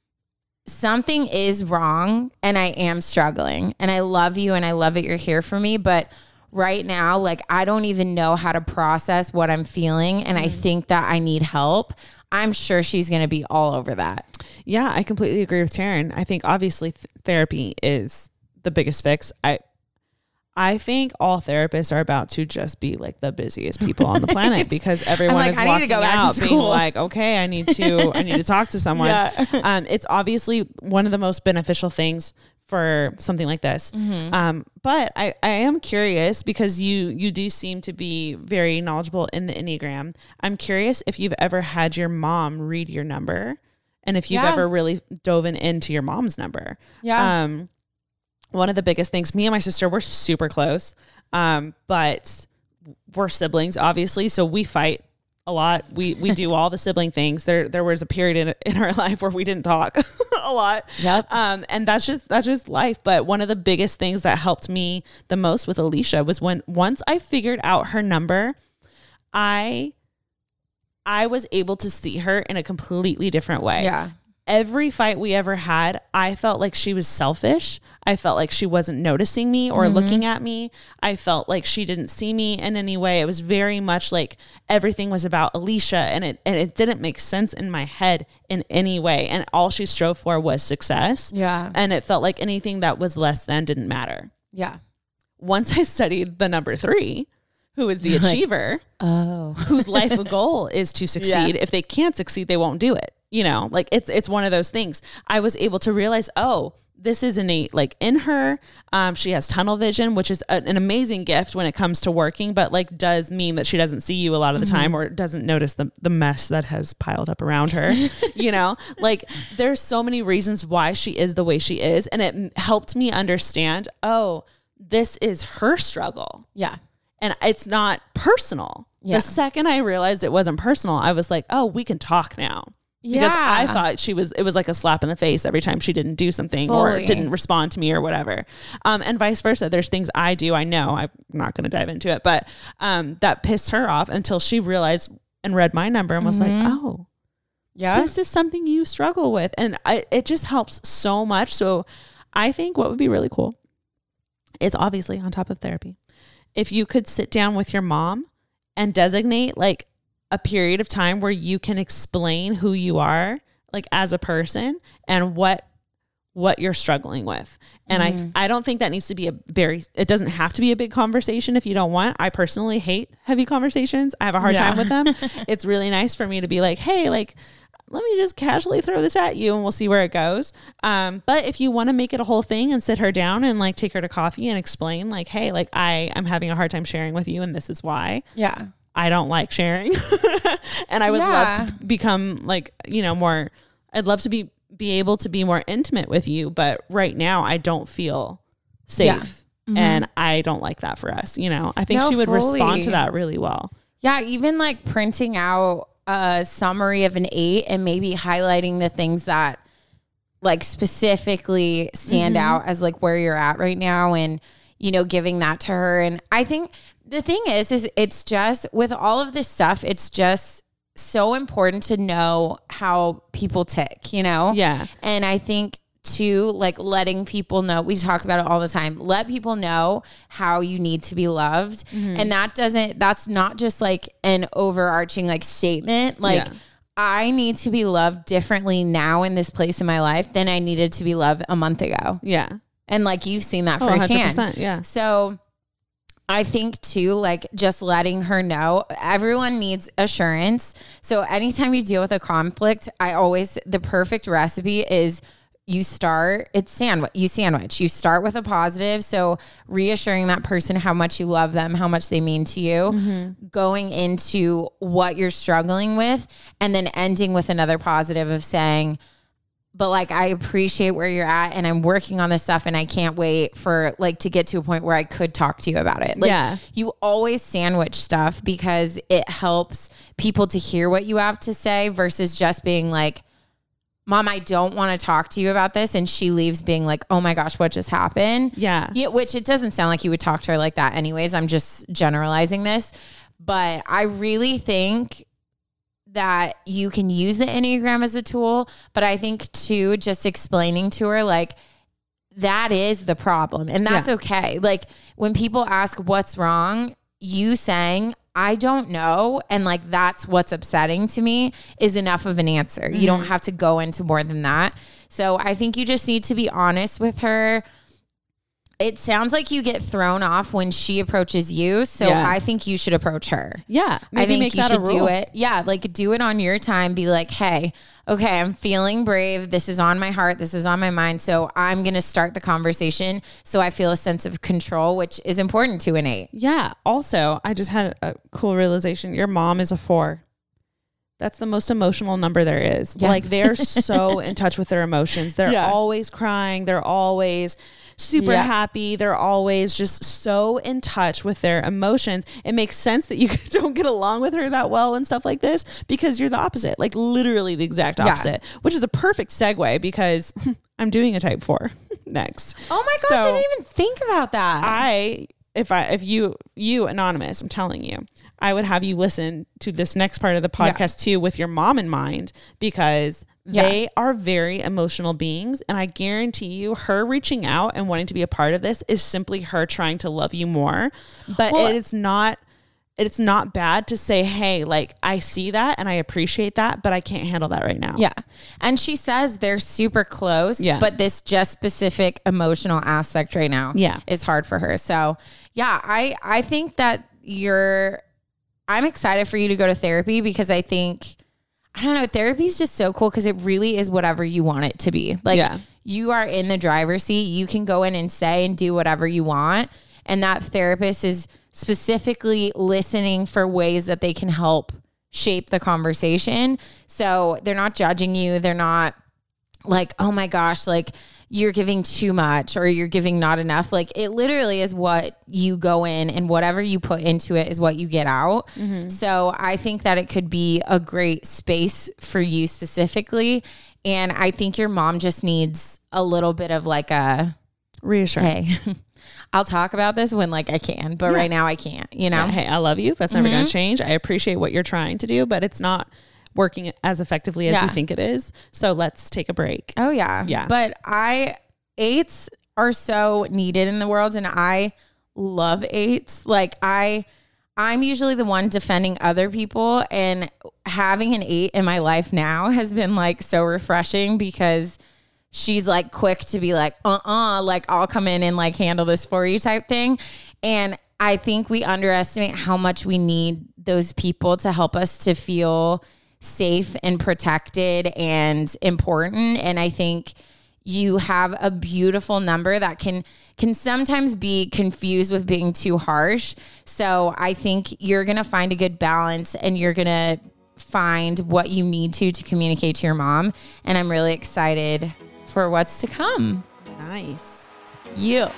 something is wrong and I am struggling and I love you and I love that you're here for me. But right now, like, I don't even know how to process what I'm feeling. And mm-hmm. I think that I need help. I'm sure she's going to be all over that. Yeah, I completely agree with Taryn. I think obviously th- therapy is the biggest fix. I, I think all therapists are about to just be like the busiest people on the planet because everyone like, is I walking out being like, okay, I need to, I need to talk to someone. Yeah. Um, it's obviously one of the most beneficial things for something like this. Mm-hmm. Um, but I, I am curious because you, you do seem to be very knowledgeable in the Enneagram. I'm curious if you've ever had your mom read your number and if you've yeah. ever really dove in into your mom's number. Yeah. Um, One of the biggest things, me and my sister, we're super close, um, but we're siblings, obviously. So we fight a lot. We we do all the sibling things. There there was a period in in our life where we didn't talk a lot. Yep. Um, and that's just that's just life. But one of the biggest things that helped me the most with Alicia was when once I figured out her number, I I was able to see her in a completely different way. Yeah. Every fight we ever had, I felt like she was selfish. I felt like she wasn't noticing me or mm-hmm. looking at me. I felt like she didn't see me in any way. It was very much like everything was about Alicia and it and it didn't make sense in my head in any way. And all she strove for was success. Yeah. And it felt like anything that was less than didn't matter. Yeah. Once I studied the number three, who is the achiever, oh, whose life goal is to succeed. Yeah. If they can't succeed, they won't do it. You know, like it's, it's one of those things. I was able to realize, oh, this is innate, like in her. Um, she has tunnel vision, which is a, an amazing gift when it comes to working, but like does mean that she doesn't see you a lot of the mm-hmm. time or doesn't notice the, the mess that has piled up around her. You know, like there's so many reasons why she is the way she is. And it helped me understand, oh, this is her struggle. Yeah. And it's not personal. Yeah. The second I realized it wasn't personal, I was like, oh, we can talk now. Because yeah. I thought she was, it was like a slap in the face every time she didn't do something Fully. or didn't respond to me or whatever. Um, and vice versa. There's things I do, I know, I'm not going to dive into it, but um, that pissed her off until she realized and read my number and was mm-hmm. like, oh, yeah, this is something you struggle with. And I, it just helps so much. So I think what would be really cool is obviously on top of therapy, if you could sit down with your mom and designate like a period of time where you can explain who you are, like as a person and what, what you're struggling with. And mm-hmm. I, I don't think that needs to be a very, it doesn't have to be a big conversation if you don't want. I personally hate heavy conversations. I have a hard yeah. time with them. It's really nice for me to be like, hey, like let me just casually throw this at you and we'll see where it goes. Um, but if you want to make it a whole thing and sit her down and like take her to coffee and explain like, hey, like I am having a hard time sharing with you and this is why. Yeah. I don't like sharing. And I would Yeah. love to become like, you know, more, I'd love to be, be able to be more intimate with you. But right now I don't feel safe. Yeah. Mm-hmm. And I don't like that for us. You know, I think No, she would fully. respond to that really well. Yeah, even like printing out a summary of an eight and maybe highlighting the things that like specifically stand Mm-hmm. out as like where you're at right now and, you know, giving that to her. And I think the thing is, is it's just with all of this stuff, it's just so important to know how people tick, you know? Yeah. And I think too, like letting people know, we talk about it all the time, let people know how you need to be loved. Mm-hmm. And that doesn't, that's not just like an overarching like statement. Like Yeah. I need to be loved differently now in this place in my life than I needed to be loved a month ago. Yeah. And like you've seen that Oh, one firsthand. hundred percent. Yeah. So I think too, like just letting her know everyone needs assurance. So anytime you deal with a conflict, I always, the perfect recipe is you start, it's sandwich, you sandwich, you start with a positive. So reassuring that person how much you love them, how much they mean to you, Mm-hmm. going into what you're struggling with, and then ending with another positive of saying, but like, I appreciate where you're at and I'm working on this stuff and I can't wait for like to get to a point where I could talk to you about it. Like Yeah. you always sandwich stuff because it helps people to hear what you have to say versus just being like, Mom, I don't want to talk to you about this. And she leaves being like, oh my gosh, what just happened? Yeah. Yeah, which it doesn't sound like you would talk to her like that anyways. I'm just generalizing this. But I really think that you can use the Enneagram as a tool. But I think too, just explaining to her like, that is the problem. And that's Yeah. okay. Like when people ask what's wrong, you saying, I don't know. And like, that's what's upsetting to me is enough of an answer. You don't have to go into more than that. So I think you just need to be honest with her. It sounds like you get thrown off when she approaches you. So Yeah. I think you should approach her. Yeah. Maybe I think make you that should a rule. do it. Yeah. Like do it on your time. Be like, hey, okay, I'm feeling brave. This is on my heart. This is on my mind. So I'm going to start the conversation. So I feel a sense of control, which is important to an eight. Yeah. Also, I just had a cool realization. Your mom is a four. That's the most emotional number there is. Yeah. Like they're so in touch with their emotions. They're Yeah. always crying. They're always super Yeah. happy. They're always just so in touch with their emotions. It makes sense that you don't get along with her that well and stuff like this because you're the opposite, like literally the exact Yeah. opposite, which is a perfect segue because I'm doing a type four next. Oh my gosh, I So- didn't even think about that. I if I if you you anonymous, I'm telling you, I would have you listen to this next part of the podcast too with your mom in mind because Yeah. they are very emotional beings, and I guarantee you her reaching out and wanting to be a part of this is simply her trying to love you more. But Well- it is not it's not bad to say, hey, like I see that and I appreciate that, but I can't handle that right now. Yeah. And she says they're super close, Yeah. but this just specific emotional aspect right now Yeah. is hard for her. So yeah, I, I think that you're, I'm excited for you to go to therapy because I think, I don't know, therapy is just so cool because it really is whatever you want it to be. Like Yeah. you are in the driver's seat. You can go in and say and do whatever you want. And that therapist is specifically listening for ways that they can help shape the conversation. So they're not judging you. They're not like, oh my gosh, like you're giving too much or you're giving not enough. Like it literally is what you go in and whatever you put into it is what you get out. So I think that it could be a great space for you specifically. And I think your mom just needs a little bit of like a, Reassurance. hey, I'll talk about this when like I can, but Yeah. right now I can't, you know? Yeah, hey, I love you. That's never Mm-hmm. going to change. I appreciate what you're trying to do, but it's not working as effectively as Yeah. you think it is. So let's take a break. Oh yeah. Yeah. But I, eights are so needed in the world and I love eights. Like I, I'm usually the one defending other people and having an eight in my life now has been like so refreshing because she's like quick to be like, uh-uh, like I'll come in and like handle this for you type thing. And I think we underestimate how much we need those people to help us to feel safe and protected and important. And I think you have a beautiful number that can can sometimes be confused with being too harsh. So I think you're going to find a good balance, and you're going to find what you need to to communicate to your mom. And I'm really excited for what's to come. Nice. Yeah.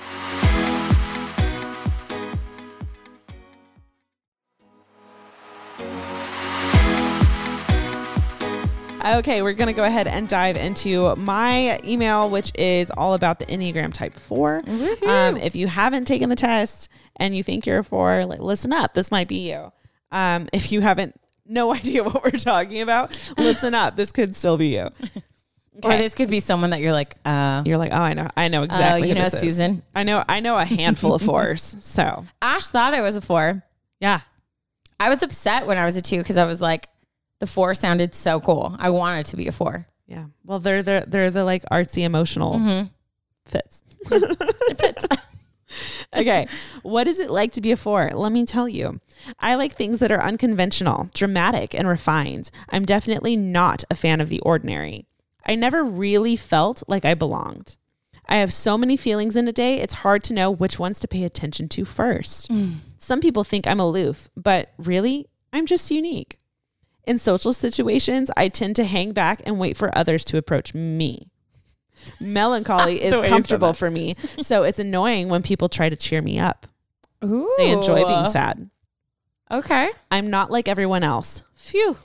Okay, we're going to go ahead and dive into my email, which is all about the Enneagram Type four. Um, if you haven't taken the test and you think you're a four, like, listen up. This might be you. Um, if you haven't no idea what we're talking about, listen up. This could still be you. Okay. Or this could be someone that you're like, uh, you're like, oh, I know. I know exactly. Oh, you who know, this Susan. Is. I know. I know a handful of fours. So Ash thought I was a four. Yeah. I was upset when I was a two because I was like, the four sounded so cool. I wanted to be a four. Yeah. Well, they're the they're the like artsy emotional Mm-hmm. fits. It fits. Okay. What is it like to be a four? Let me tell you. I like things that are unconventional, dramatic, and refined. I'm definitely not a fan of the ordinary. I never really felt like I belonged. I have so many feelings in a day, it's hard to know which ones to pay attention to first. Mm. Some people think I'm aloof, but really, I'm just unique. In social situations, I tend to hang back and wait for others to approach me. Melancholy is comfortable for me, so it's annoying when people try to cheer me up. Ooh. They enjoy being sad. Okay. I'm not like everyone else. Phew.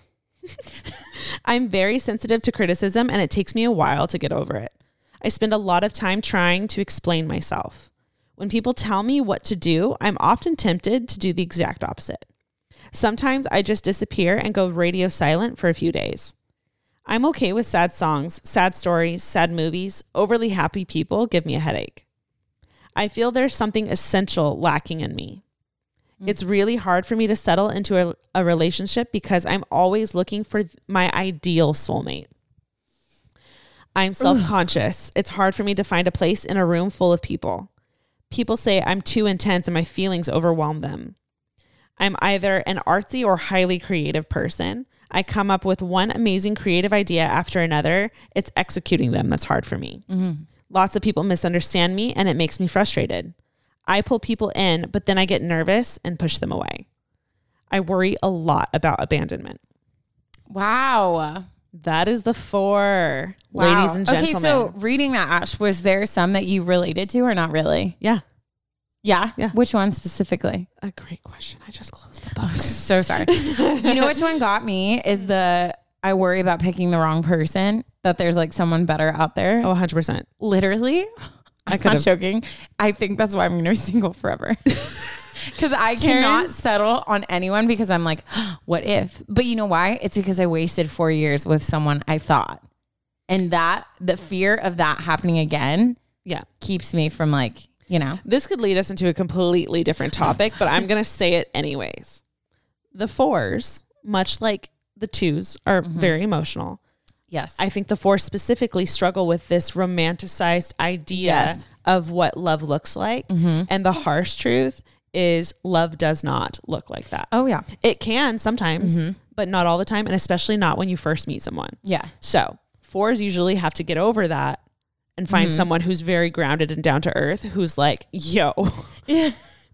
I'm very sensitive to criticism, and it takes me a while to get over it. I spend a lot of time trying to explain myself. When people tell me what to do, I'm often tempted to do the exact opposite. Sometimes I just disappear and go radio silent for a few days. I'm okay with sad songs, sad stories, sad movies. Overly happy people give me a headache. I feel there's something essential lacking in me. Mm. It's really hard for me to settle into a, a relationship because I'm always looking for my ideal soulmate. I'm self-conscious. Ugh. It's hard for me to find a place in a room full of people. People say I'm too intense and my feelings overwhelm them. I'm either an artsy or highly creative person. I come up with one amazing creative idea after another. It's executing them that's hard for me. Mm-hmm. Lots of people misunderstand me, and it makes me frustrated. I pull people in, but then I get nervous and push them away. I worry a lot about abandonment. Wow. That is the four, wow. ladies and gentlemen. Okay, so reading that, Ash, was there some that you related to or not really? Yeah. Yeah? Yeah. Which one specifically? A great question. I just closed the book. So sorry. You know which one got me is the, I worry about picking the wrong person, that there's like someone better out there. Oh, one hundred percent. Literally. I'm not joking. I think that's why I'm going to be single forever. Because I cannot settle on anyone because I'm like, what if? But you know why? It's because I wasted four years with someone I thought. And that, the fear of that happening again, yeah, keeps me from like, you know. This could lead us into a completely different topic, but I'm going to say it anyways. The fours, much like the twos, are mm-hmm. very emotional. Yes. I think the fours specifically struggle with this romanticized idea yes. of what love looks like. Mm-hmm. And the harsh truth is love does not look like that. Oh, yeah. It can sometimes, mm-hmm. but not all the time. And especially not when you first meet someone. Yeah. So fours usually have to get over that and find mm-hmm. someone who's very grounded and down to earth, who's like, yo, yeah.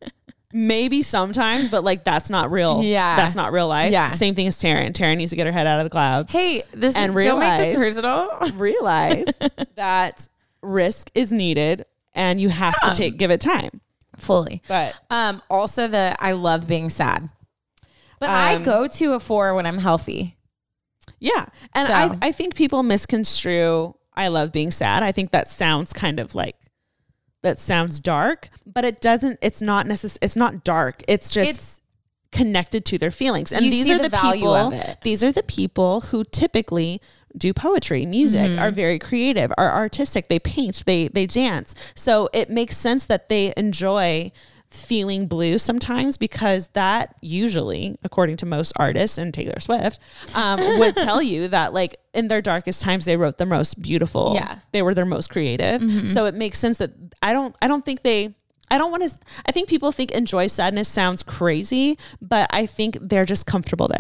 maybe sometimes, but like, that's not real. Yeah. That's not real life. Yeah. Same thing as Taryn. Taryn needs to get her head out of the clouds. Hey, this and is, realize, don't make this personal. realize that risk is needed and you have yeah. to take, give it time. Fully. But um, also the, I love being sad, but um, I go to a four when I'm healthy. Yeah. And so. I, I think people misconstrue I love being sad. I think that sounds kind of like, that sounds dark, but it doesn't, it's not necessarily, it's not dark. It's just it's, connected to their feelings. And these are the, the people, these are the people who typically do poetry, music, mm-hmm. are very creative, are artistic. They paint, they, they dance. So it makes sense that they enjoy feeling blue sometimes, because that usually, according to most artists and Taylor Swift, um, would tell you that like in their darkest times, they wrote the most beautiful, yeah. they were their most creative. Mm-hmm. So it makes sense that I don't, I don't think they, I don't want to, I think people think enjoy sadness sounds crazy, but I think they're just comfortable there.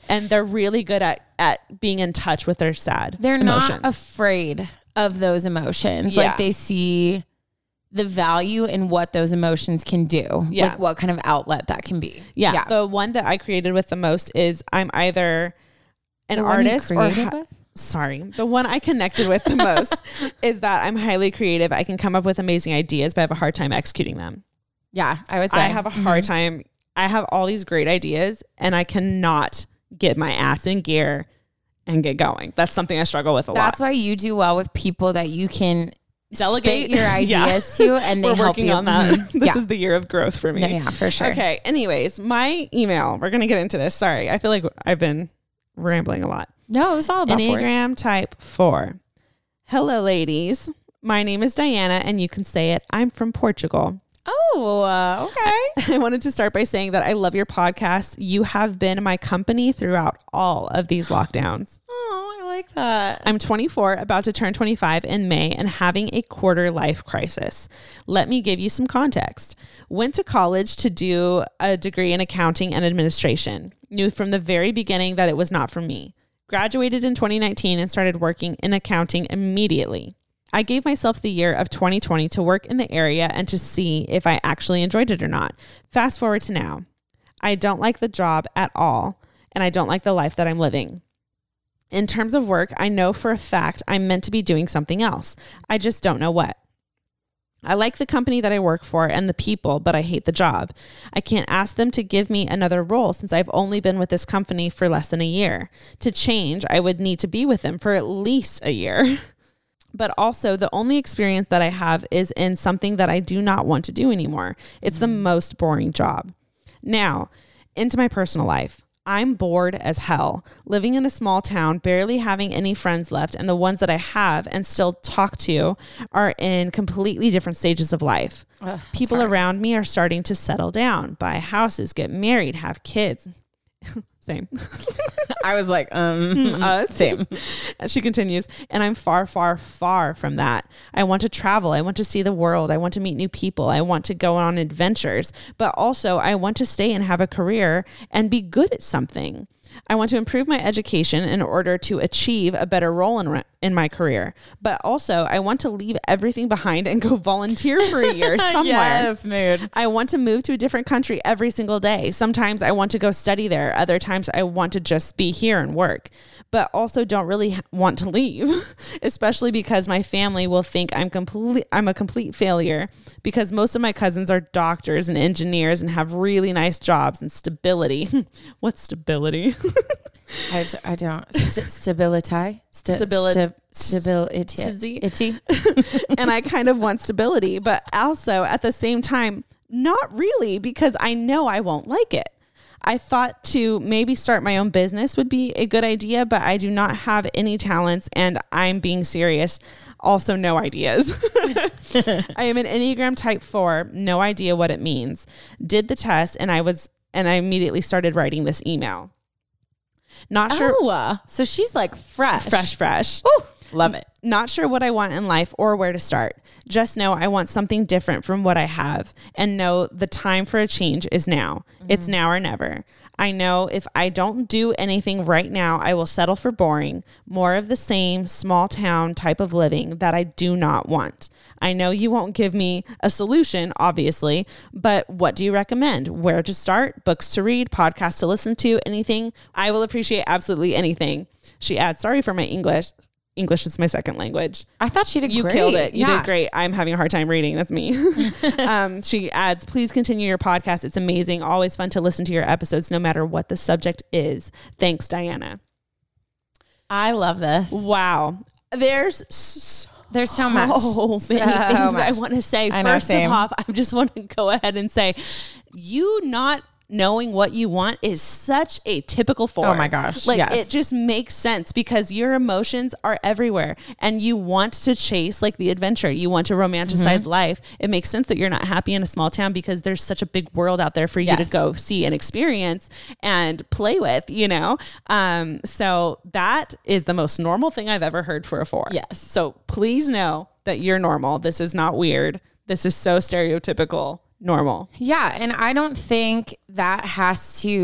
And they're really good at, at being in touch with their sad They're emotions. not afraid of those emotions. Yeah. Like they see the value in what those emotions can do. Yeah. Like what kind of outlet that can be. Yeah, Yeah. the one that I created with the most is I'm either an The one you artist or created ha- with? sorry, the one I connected with the most is that I'm highly creative. I can come up with amazing ideas, but I have a hard time executing them. Yeah, I would say. I have a hard time. I have all these great ideas and I cannot get my ass in gear and get going. That's something I struggle with a That's lot. why you do well with people that you can Delegate spit your ideas Yeah. to, and they We're help working you. on that. Mhm. This yeah. is the year of growth for me. Yeah, yeah, for sure. Okay. Anyways, my email, we're going to get into this. Sorry. I feel like I've been rambling a lot. No, it was all about force. Enneagram type four. Hello, ladies. My name is Diana, and you can say it. I'm from Portugal. Oh, uh, okay. I wanted to start by saying that I love your podcast. You have been my company throughout all of these lockdowns. Oh, I like that. I'm twenty-four, about to turn twenty-five in May, and having a quarter life crisis. Let me give you some context. Went to college to do a degree in accounting and administration. Knew from the very beginning that it was not for me. Graduated in twenty nineteen and started working in accounting immediately. I gave myself the year of twenty twenty to work in the area and to see if I actually enjoyed it or not. Fast forward to now. I don't like the job at all, and I don't like the life that I'm living. In terms of work, I know for a fact I'm meant to be doing something else. I just don't know what. I like the company that I work for and the people, but I hate the job. I can't ask them to give me another role since I've only been with this company for less than a year. To change, I would need to be with them for at least a year. But also, the only experience that I have is in something that I do not want to do anymore. It's the most boring job. Now, into my personal life. I'm bored as hell, living in a small town, barely having any friends left, and the ones that I have and still talk to are in completely different stages of life. Ugh, People hard. around me are starting to settle down, buy houses, get married, have kids. Same. I was like, um, Us. same. And she continues, and I'm far, far, far from that. I want to travel. I want to see the world. I want to meet new people. I want to go on adventures, but also I want to stay and have a career and be good at something. I want to improve my education in order to achieve a better role in, re- in my career. But also I want to leave everything behind and go volunteer for a year somewhere. Yes, mood. I want to move to a different country every single day. Sometimes I want to go study there. Other times I want to just be here and work, but also don't really want to leave, especially because my family will think I'm complete, I'm a complete failure because most of my cousins are doctors and engineers and have really nice jobs and stability. What's stability? I, d- I don't. St- stability. St- Stabili- Stability. Stability. Itty. And I kind of want stability, but also at the same time, not really, because I know I won't like it. I thought to maybe start my own business would be a good idea, but I do not have any talents and I'm being serious. Also, no ideas. I am an Enneagram type four. No idea what it means. Did the test and I was, and I immediately started writing this email. Not sure. Oh, so she's like fresh. Fresh, fresh. Ooh, love it. Not sure what I want in life or where to start. Just know I want something different from what I have and know the time for a change is now. Mm-hmm. It's now or never. I know if I don't do anything right now, I will settle for boring, more of the same small town type of living that I do not want. I know you won't give me a solution, obviously, but what do you recommend? Where to start? Books to read? Podcasts to listen to? Anything? I will appreciate absolutely anything. She adds, sorry for my English. English is my second language. I thought she did You great. killed it. You Yeah. did great. I'm having a hard time reading. That's me. um, she adds, please continue your podcast. It's amazing. Always fun to listen to your episodes, no matter what the subject is. Thanks, Diana. I love this. Wow. There's so There's so much. many So things I much. want to say. I know, First same. of all, I just want to go ahead and say, you not knowing what you want is such a typical four. Oh my gosh, Like yes. it just makes sense because your emotions are everywhere and you want to chase like the adventure. You want to romanticize Mm-hmm. life. It makes sense that you're not happy in a small town because there's such a big world out there for you Yes. to go see and experience and play with, you know? Um, so that is the most normal thing I've ever heard for a four. Yes. So please know that you're normal. This is not weird. This is so stereotypical normal. Yeah. And I don't think that has to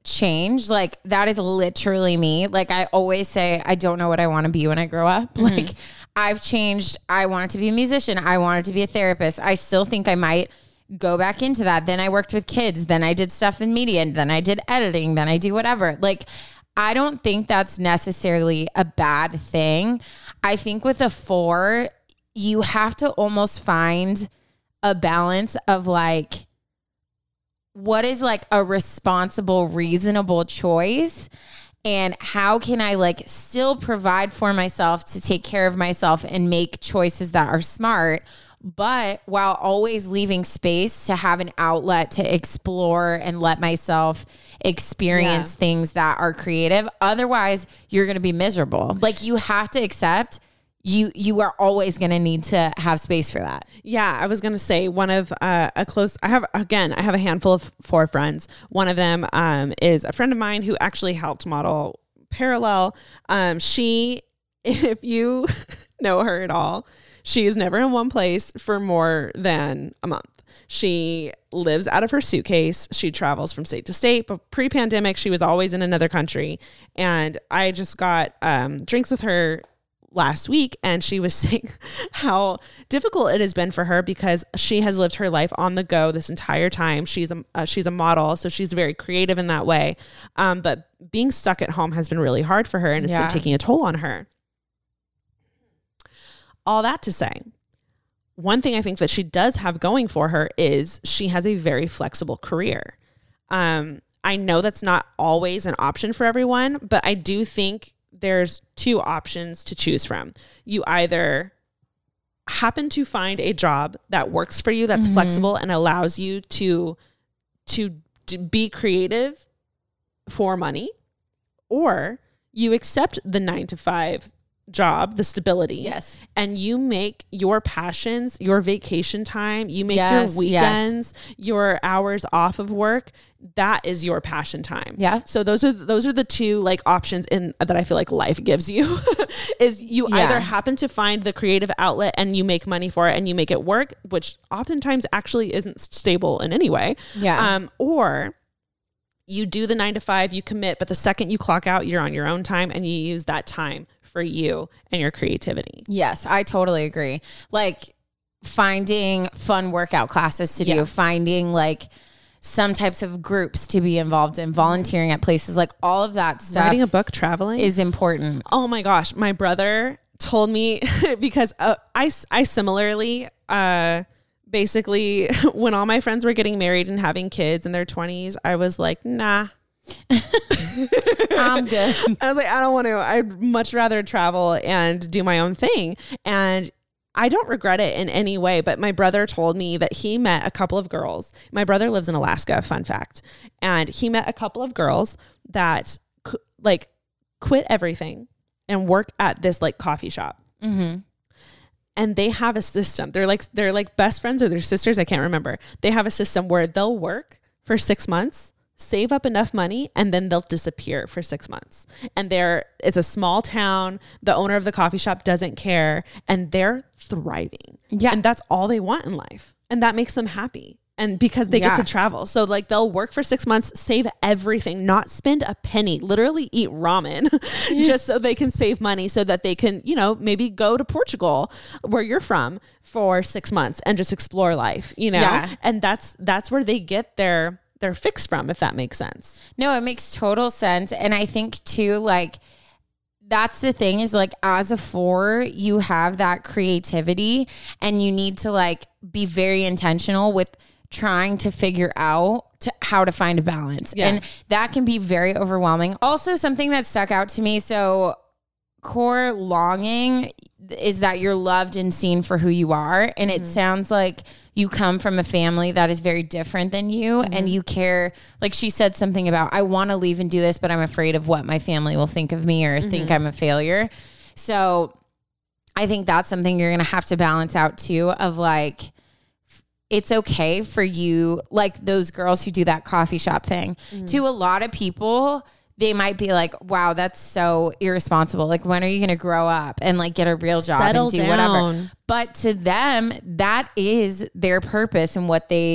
changed. Like that is literally me. Like I always say, I don't know what I want to be when I grow up. Mm-hmm. Like I've changed. I wanted to be a musician. I wanted to be a therapist. I still think I might go back into that. Then I worked with kids. Then I did stuff in media, and then I did editing. Then I do whatever. Like, I don't think that's necessarily a bad thing. I think with a four, you have to almost find a balance of like, what is like a responsible, reasonable choice? And how can I like still provide for myself to take care of myself and make choices that are smart, but while always leaving space to have an outlet to explore and let myself experience yeah. things that are creative. Otherwise, you're going to be miserable. Like you have to accept you you are always going to need to have space for that. Yeah, I was going to say one of uh, a close, I have, again, I have a handful of four friends. One of them um, is a friend of mine who actually helped model Parallel. Um, she, if you know her at all, she is never in one place for more than a month. She lives out of her suitcase. She travels from state to state, but pre-pandemic, she was always in another country. And I just got um, drinks with her last week, and she was saying how difficult it has been for her because she has lived her life on the go this entire time. She's a uh, she's a model, so she's very creative in that way. Um, but being stuck at home has been really hard for her, and it's yeah. been taking a toll on her. All that to say, one thing I think that she does have going for her is she has a very flexible career. Um, I know that's not always an option for everyone, but I do think there's two options to choose from. You either happen to find a job that works for you, that's mm-hmm. flexible and allows you to, to to be creative for money, or you accept the nine to five job, the stability. Yes. And you make your passions, your vacation time, you make yes, your weekends, yes. your hours off of work. That is your passion time. Yeah. So those are, those are the two like options in that I feel like life gives you is you yeah. either happen to find the creative outlet and you make money for it and you make it work, which oftentimes actually isn't stable in any way. Yeah. Um, or you do the nine to five, you commit, but the second you clock out, you're on your own time and you use that time for you and your creativity. Yes, I totally agree. Like finding fun workout classes to do, yeah. finding like some types of groups to be involved in, volunteering at places, like all of that stuff. Writing a book, traveling is important. Oh my gosh. My brother told me because uh, I, I similarly, uh, basically when all my friends were getting married and having kids in their twenties, I was like, nah, I'm good. I was like, I don't want to. I'd much rather travel and do my own thing. And I don't regret it in any way. But my brother told me that he met a couple of girls. My brother lives in Alaska, fun fact. And he met a couple of girls that like quit everything and work at this like coffee shop. Mm-hmm. And they have a system. They're like, they're like best friends or they're sisters. I can't remember. They have a system where they'll work for six months, save up enough money, and then they'll disappear for six months. And they're, it's a small town. The owner of the coffee shop doesn't care and they're thriving. Yeah. And that's all they want in life. And that makes them happy. And because they yeah. get to travel. So like they'll work for six months, save everything, not spend a penny, literally eat ramen just so they can save money so that they can, you know, maybe go to Portugal where you're from for six months and just explore life, you know? Yeah. And that's, that's where they get their, their fix from, if that makes sense. No, it makes total sense. And I think too, like, that's the thing is like as a four, you have that creativity and you need to like be very intentional with trying to figure out to how to find a balance. Yeah. And that can be very overwhelming. Also, something that stuck out to me. So core longing is that you're loved and seen for who you are. And mm-hmm. it sounds like you come from a family that is very different than you mm-hmm. and you care. Like she said something about, I want to leave and do this, but I'm afraid of what my family will think of me or mm-hmm. think I'm a failure. So I think that's something you're going to have to balance out too, of like, it's okay for you, like those girls who do that coffee shop thing. Mm-hmm. To a lot of people, they might be like, wow, that's so irresponsible. Like, when are you going to grow up and like get a real job Settle and do down. whatever? But to them, that is their purpose and what they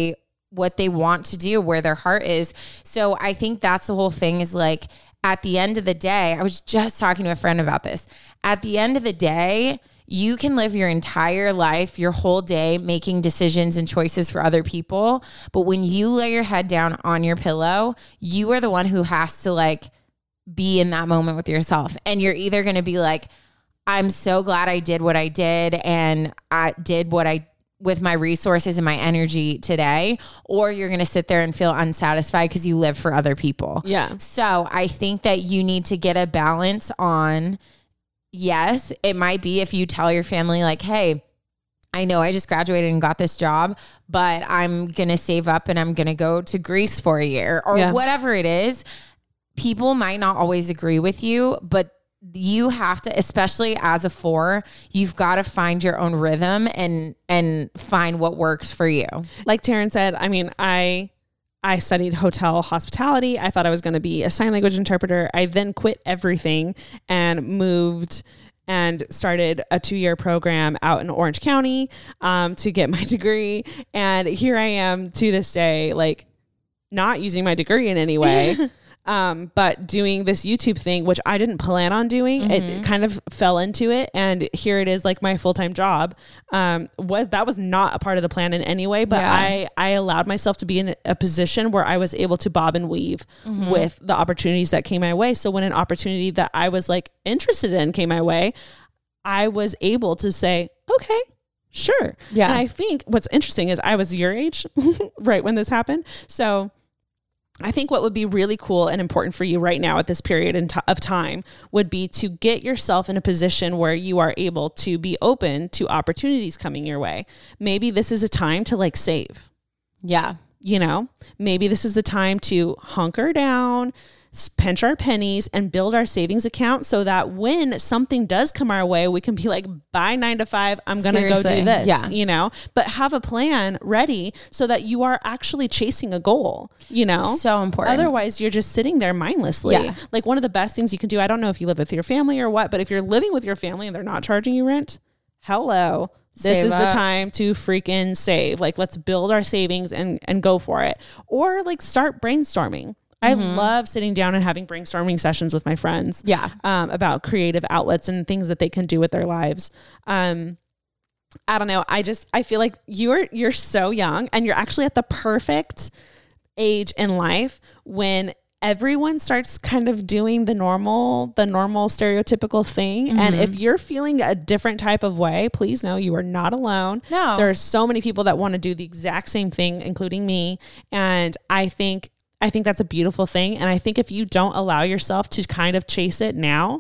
what they want to do, where their heart is. So I think that's the whole thing is like, at the end of the day, I was just talking to a friend about this. At the end of the day, you can live your entire life, your whole day, making decisions and choices for other people. But when you lay your head down on your pillow, you are the one who has to like be in that moment with yourself. And you're either going to be like, I'm so glad I did what I did and I did what I with my resources and my energy today, or you're going to sit there and feel unsatisfied because you live for other people. Yeah. So I think that you need to get a balance on, yes, it might be if you tell your family like, hey, I know I just graduated and got this job, but I'm going to save up and I'm going to go to Greece for a year or Yeah. whatever it is. People might not always agree with you, but you have to, especially as a four, you've got to find your own rhythm and and find what works for you. Like Taryn said, I mean, I I studied hotel hospitality. I thought I was going to be a sign language interpreter. I then quit everything and moved and started a two-year program out in Orange County um, to get my degree. And here I am to this day, like not using my degree in any way. Um, but doing this YouTube thing, which I didn't plan on doing, mm-hmm. it kind of fell into it. And here it is, like my full-time job, um, was, that was not a part of the plan in any way, but yeah. I, I allowed myself to be in a position where I was able to bob and weave mm-hmm. with the opportunities that came my way. So when an opportunity that I was like interested in came my way, I was able to say, okay, sure. Yeah. And I think what's interesting is I was your age, right when this happened. So I think what would be really cool and important for you right now at this period in t- of time would be to get yourself in a position where you are able to be open to opportunities coming your way. Maybe this is a time to like save. Yeah. You know, maybe this is a time to hunker down, pinch our pennies and build our savings account so that when something does come our way, we can be like, bye nine to five, I'm going to go do this, yeah. you know, but have a plan ready so that you are actually chasing a goal, you know, so important. Otherwise you're just sitting there mindlessly. Yeah. Like one of the best things you can do, I don't know if you live with your family or what, but if you're living with your family and they're not charging you rent, hello, this save is up. the time to freaking save. Like, let's build our savings and, and go for it. Or like start brainstorming. I mm-hmm. love sitting down and having brainstorming sessions with my friends. Yeah. Um, about creative outlets and things that they can do with their lives. Um, I don't know. I just, I feel like you're, you're so young and you're actually at the perfect age in life when everyone starts kind of doing the normal, the normal stereotypical thing. Mm-hmm. And if you're feeling a different type of way, please know you are not alone. No. There are so many people that want to do the exact same thing, including me. And I think I think that's a beautiful thing. And I think if you don't allow yourself to kind of chase it now,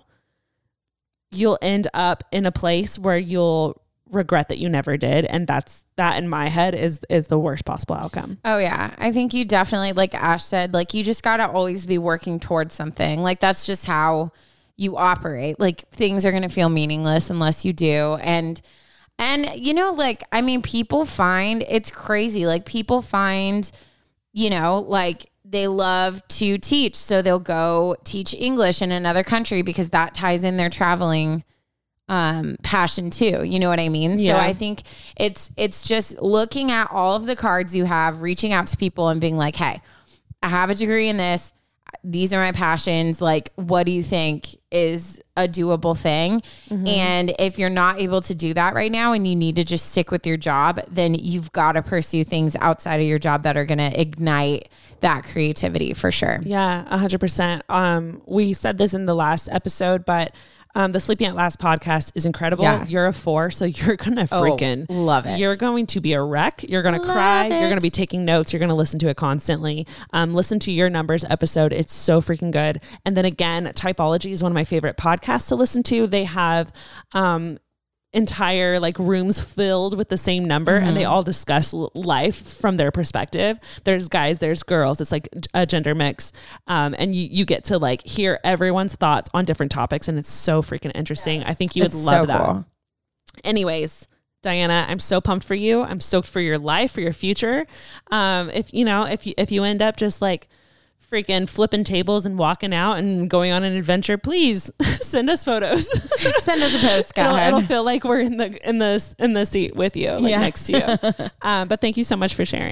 you'll end up in a place where you'll regret that you never did. And that's, that in my head is, is the worst possible outcome. Oh yeah. I think you definitely, like Ash said, like you just got to always be working towards something. Like that's just how you operate. Like things are going to feel meaningless unless you do. And, and you know, like, I mean, people find it's crazy. Like people find, you know, like, they love to teach. So they'll go teach English in another country because that ties in their traveling um, passion too. You know what I mean? Yeah. So I think it's, it's just looking at all of the cards you have, reaching out to people and being like, hey, I have a degree in this. These are my passions. Like, what do you think is a doable thing? Mm-hmm. And if you're not able to do that right now and you need to just stick with your job, then you've got to pursue things outside of your job that are going to ignite that creativity for sure. Yeah, a hundred percent. Um, we said this in the last episode, but um, the Sleeping at Last podcast is incredible. Yeah. You're a four, so you're going to freaking oh, love it. You're going to be a wreck. You're going to cry. It. You're going to be taking notes. You're going to listen to it constantly. Um, listen to your numbers episode. It's so freaking good. And then again, Typology is one of my favorite podcasts to listen to. They have, um, entire like rooms filled with the same number mm-hmm. and they all discuss l- life from their perspective. There's guys, there's girls. It's like a gender mix. Um, and you, you get to like hear everyone's thoughts on different topics. And it's so freaking interesting. I think you would it's love so that. Cool. Anyways, Diana, I'm so pumped for you. I'm stoked for your life, for your future. Um, if you know, if you, if you end up just like freaking flipping tables and walking out and going on an adventure, please send us photos. Send us a postcard. it'll, it'll feel like we're in the in the in the seat with you, like yeah. next to you. Um, but thank you so much for sharing.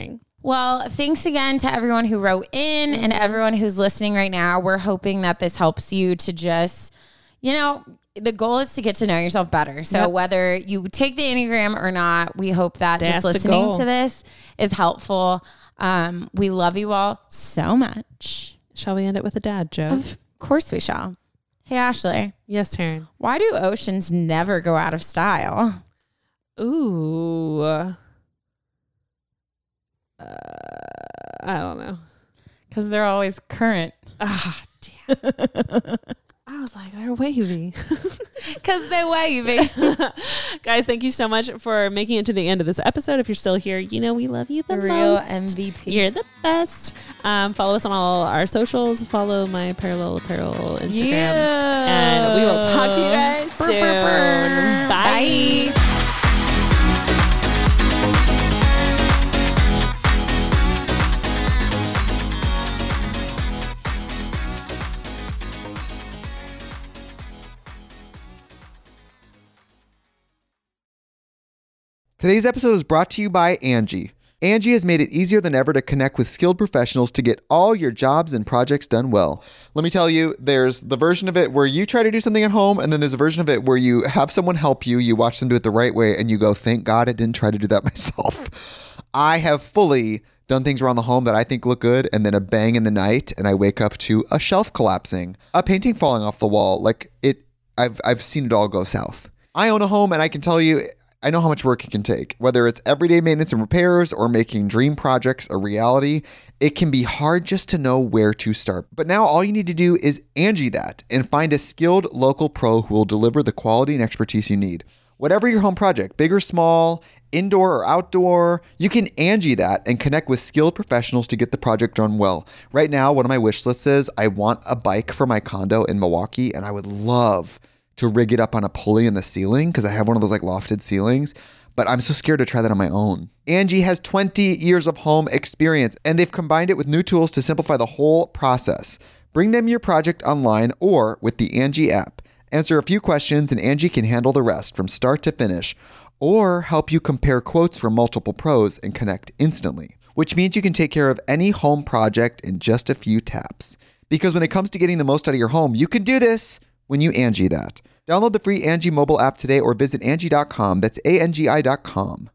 Well, thanks again to everyone who wrote in and everyone who's listening right now. We're hoping that this helps you to just, you know, the goal is to get to know yourself better. So yep. whether you take the Enneagram or not, we hope that That's just listening to this is helpful. Um, we love you all so much. Shall we end it with a dad joke? Of course we shall. Hey, Ashley. Yes, Taryn. Why do oceans never go out of style? Ooh. Uh, I don't know. Because they're always current. Ah, damn. I was like, they're wavy. Because they're wavy. Guys, thank you so much for making it to the end of this episode. If you're still here, you know we love you the Real most. M V P. You're the best. Um, follow us on all our socials. Follow my Parallel Apparel Instagram. Yeah. And we will talk to you guys soon. Bye. Bye. Today's episode is brought to you by Angie. Angie has made it easier than ever to connect with skilled professionals to get all your jobs and projects done well. Let me tell you, there's the version of it where you try to do something at home, and then there's a version of it where you have someone help you, you watch them do it the right way, and you go, thank God I didn't try to do that myself. I have fully done things around the home that I think look good, and then a bang in the night, and I wake up to a shelf collapsing, a painting falling off the wall. Like it, I've I've seen it all go south. I own a home, and I can tell you, I know how much work it can take. Whether it's everyday maintenance and repairs or making dream projects a reality, it can be hard just to know where to start. But now all you need to do is Angie that and find a skilled local pro who will deliver the quality and expertise you need. Whatever your home project, big or small, indoor or outdoor, you can Angie that and connect with skilled professionals to get the project done well. Right now, one of my wish lists is I want a bike for my condo in Milwaukee, and I would love to rig it up on a pulley in the ceiling because I have one of those like lofted ceilings, but I'm so scared to try that on my own. Angie has twenty years of home experience, and they've combined it with new tools to simplify the whole process. Bring them your project online or with the Angie app. Answer a few questions and Angie can handle the rest from start to finish, or help you compare quotes from multiple pros and connect instantly, which means you can take care of any home project in just a few taps. Because when it comes to getting the most out of your home, you can do this when you Angie that. Download the free Angie mobile app today or visit Angie dot com. That's A N G I dot com.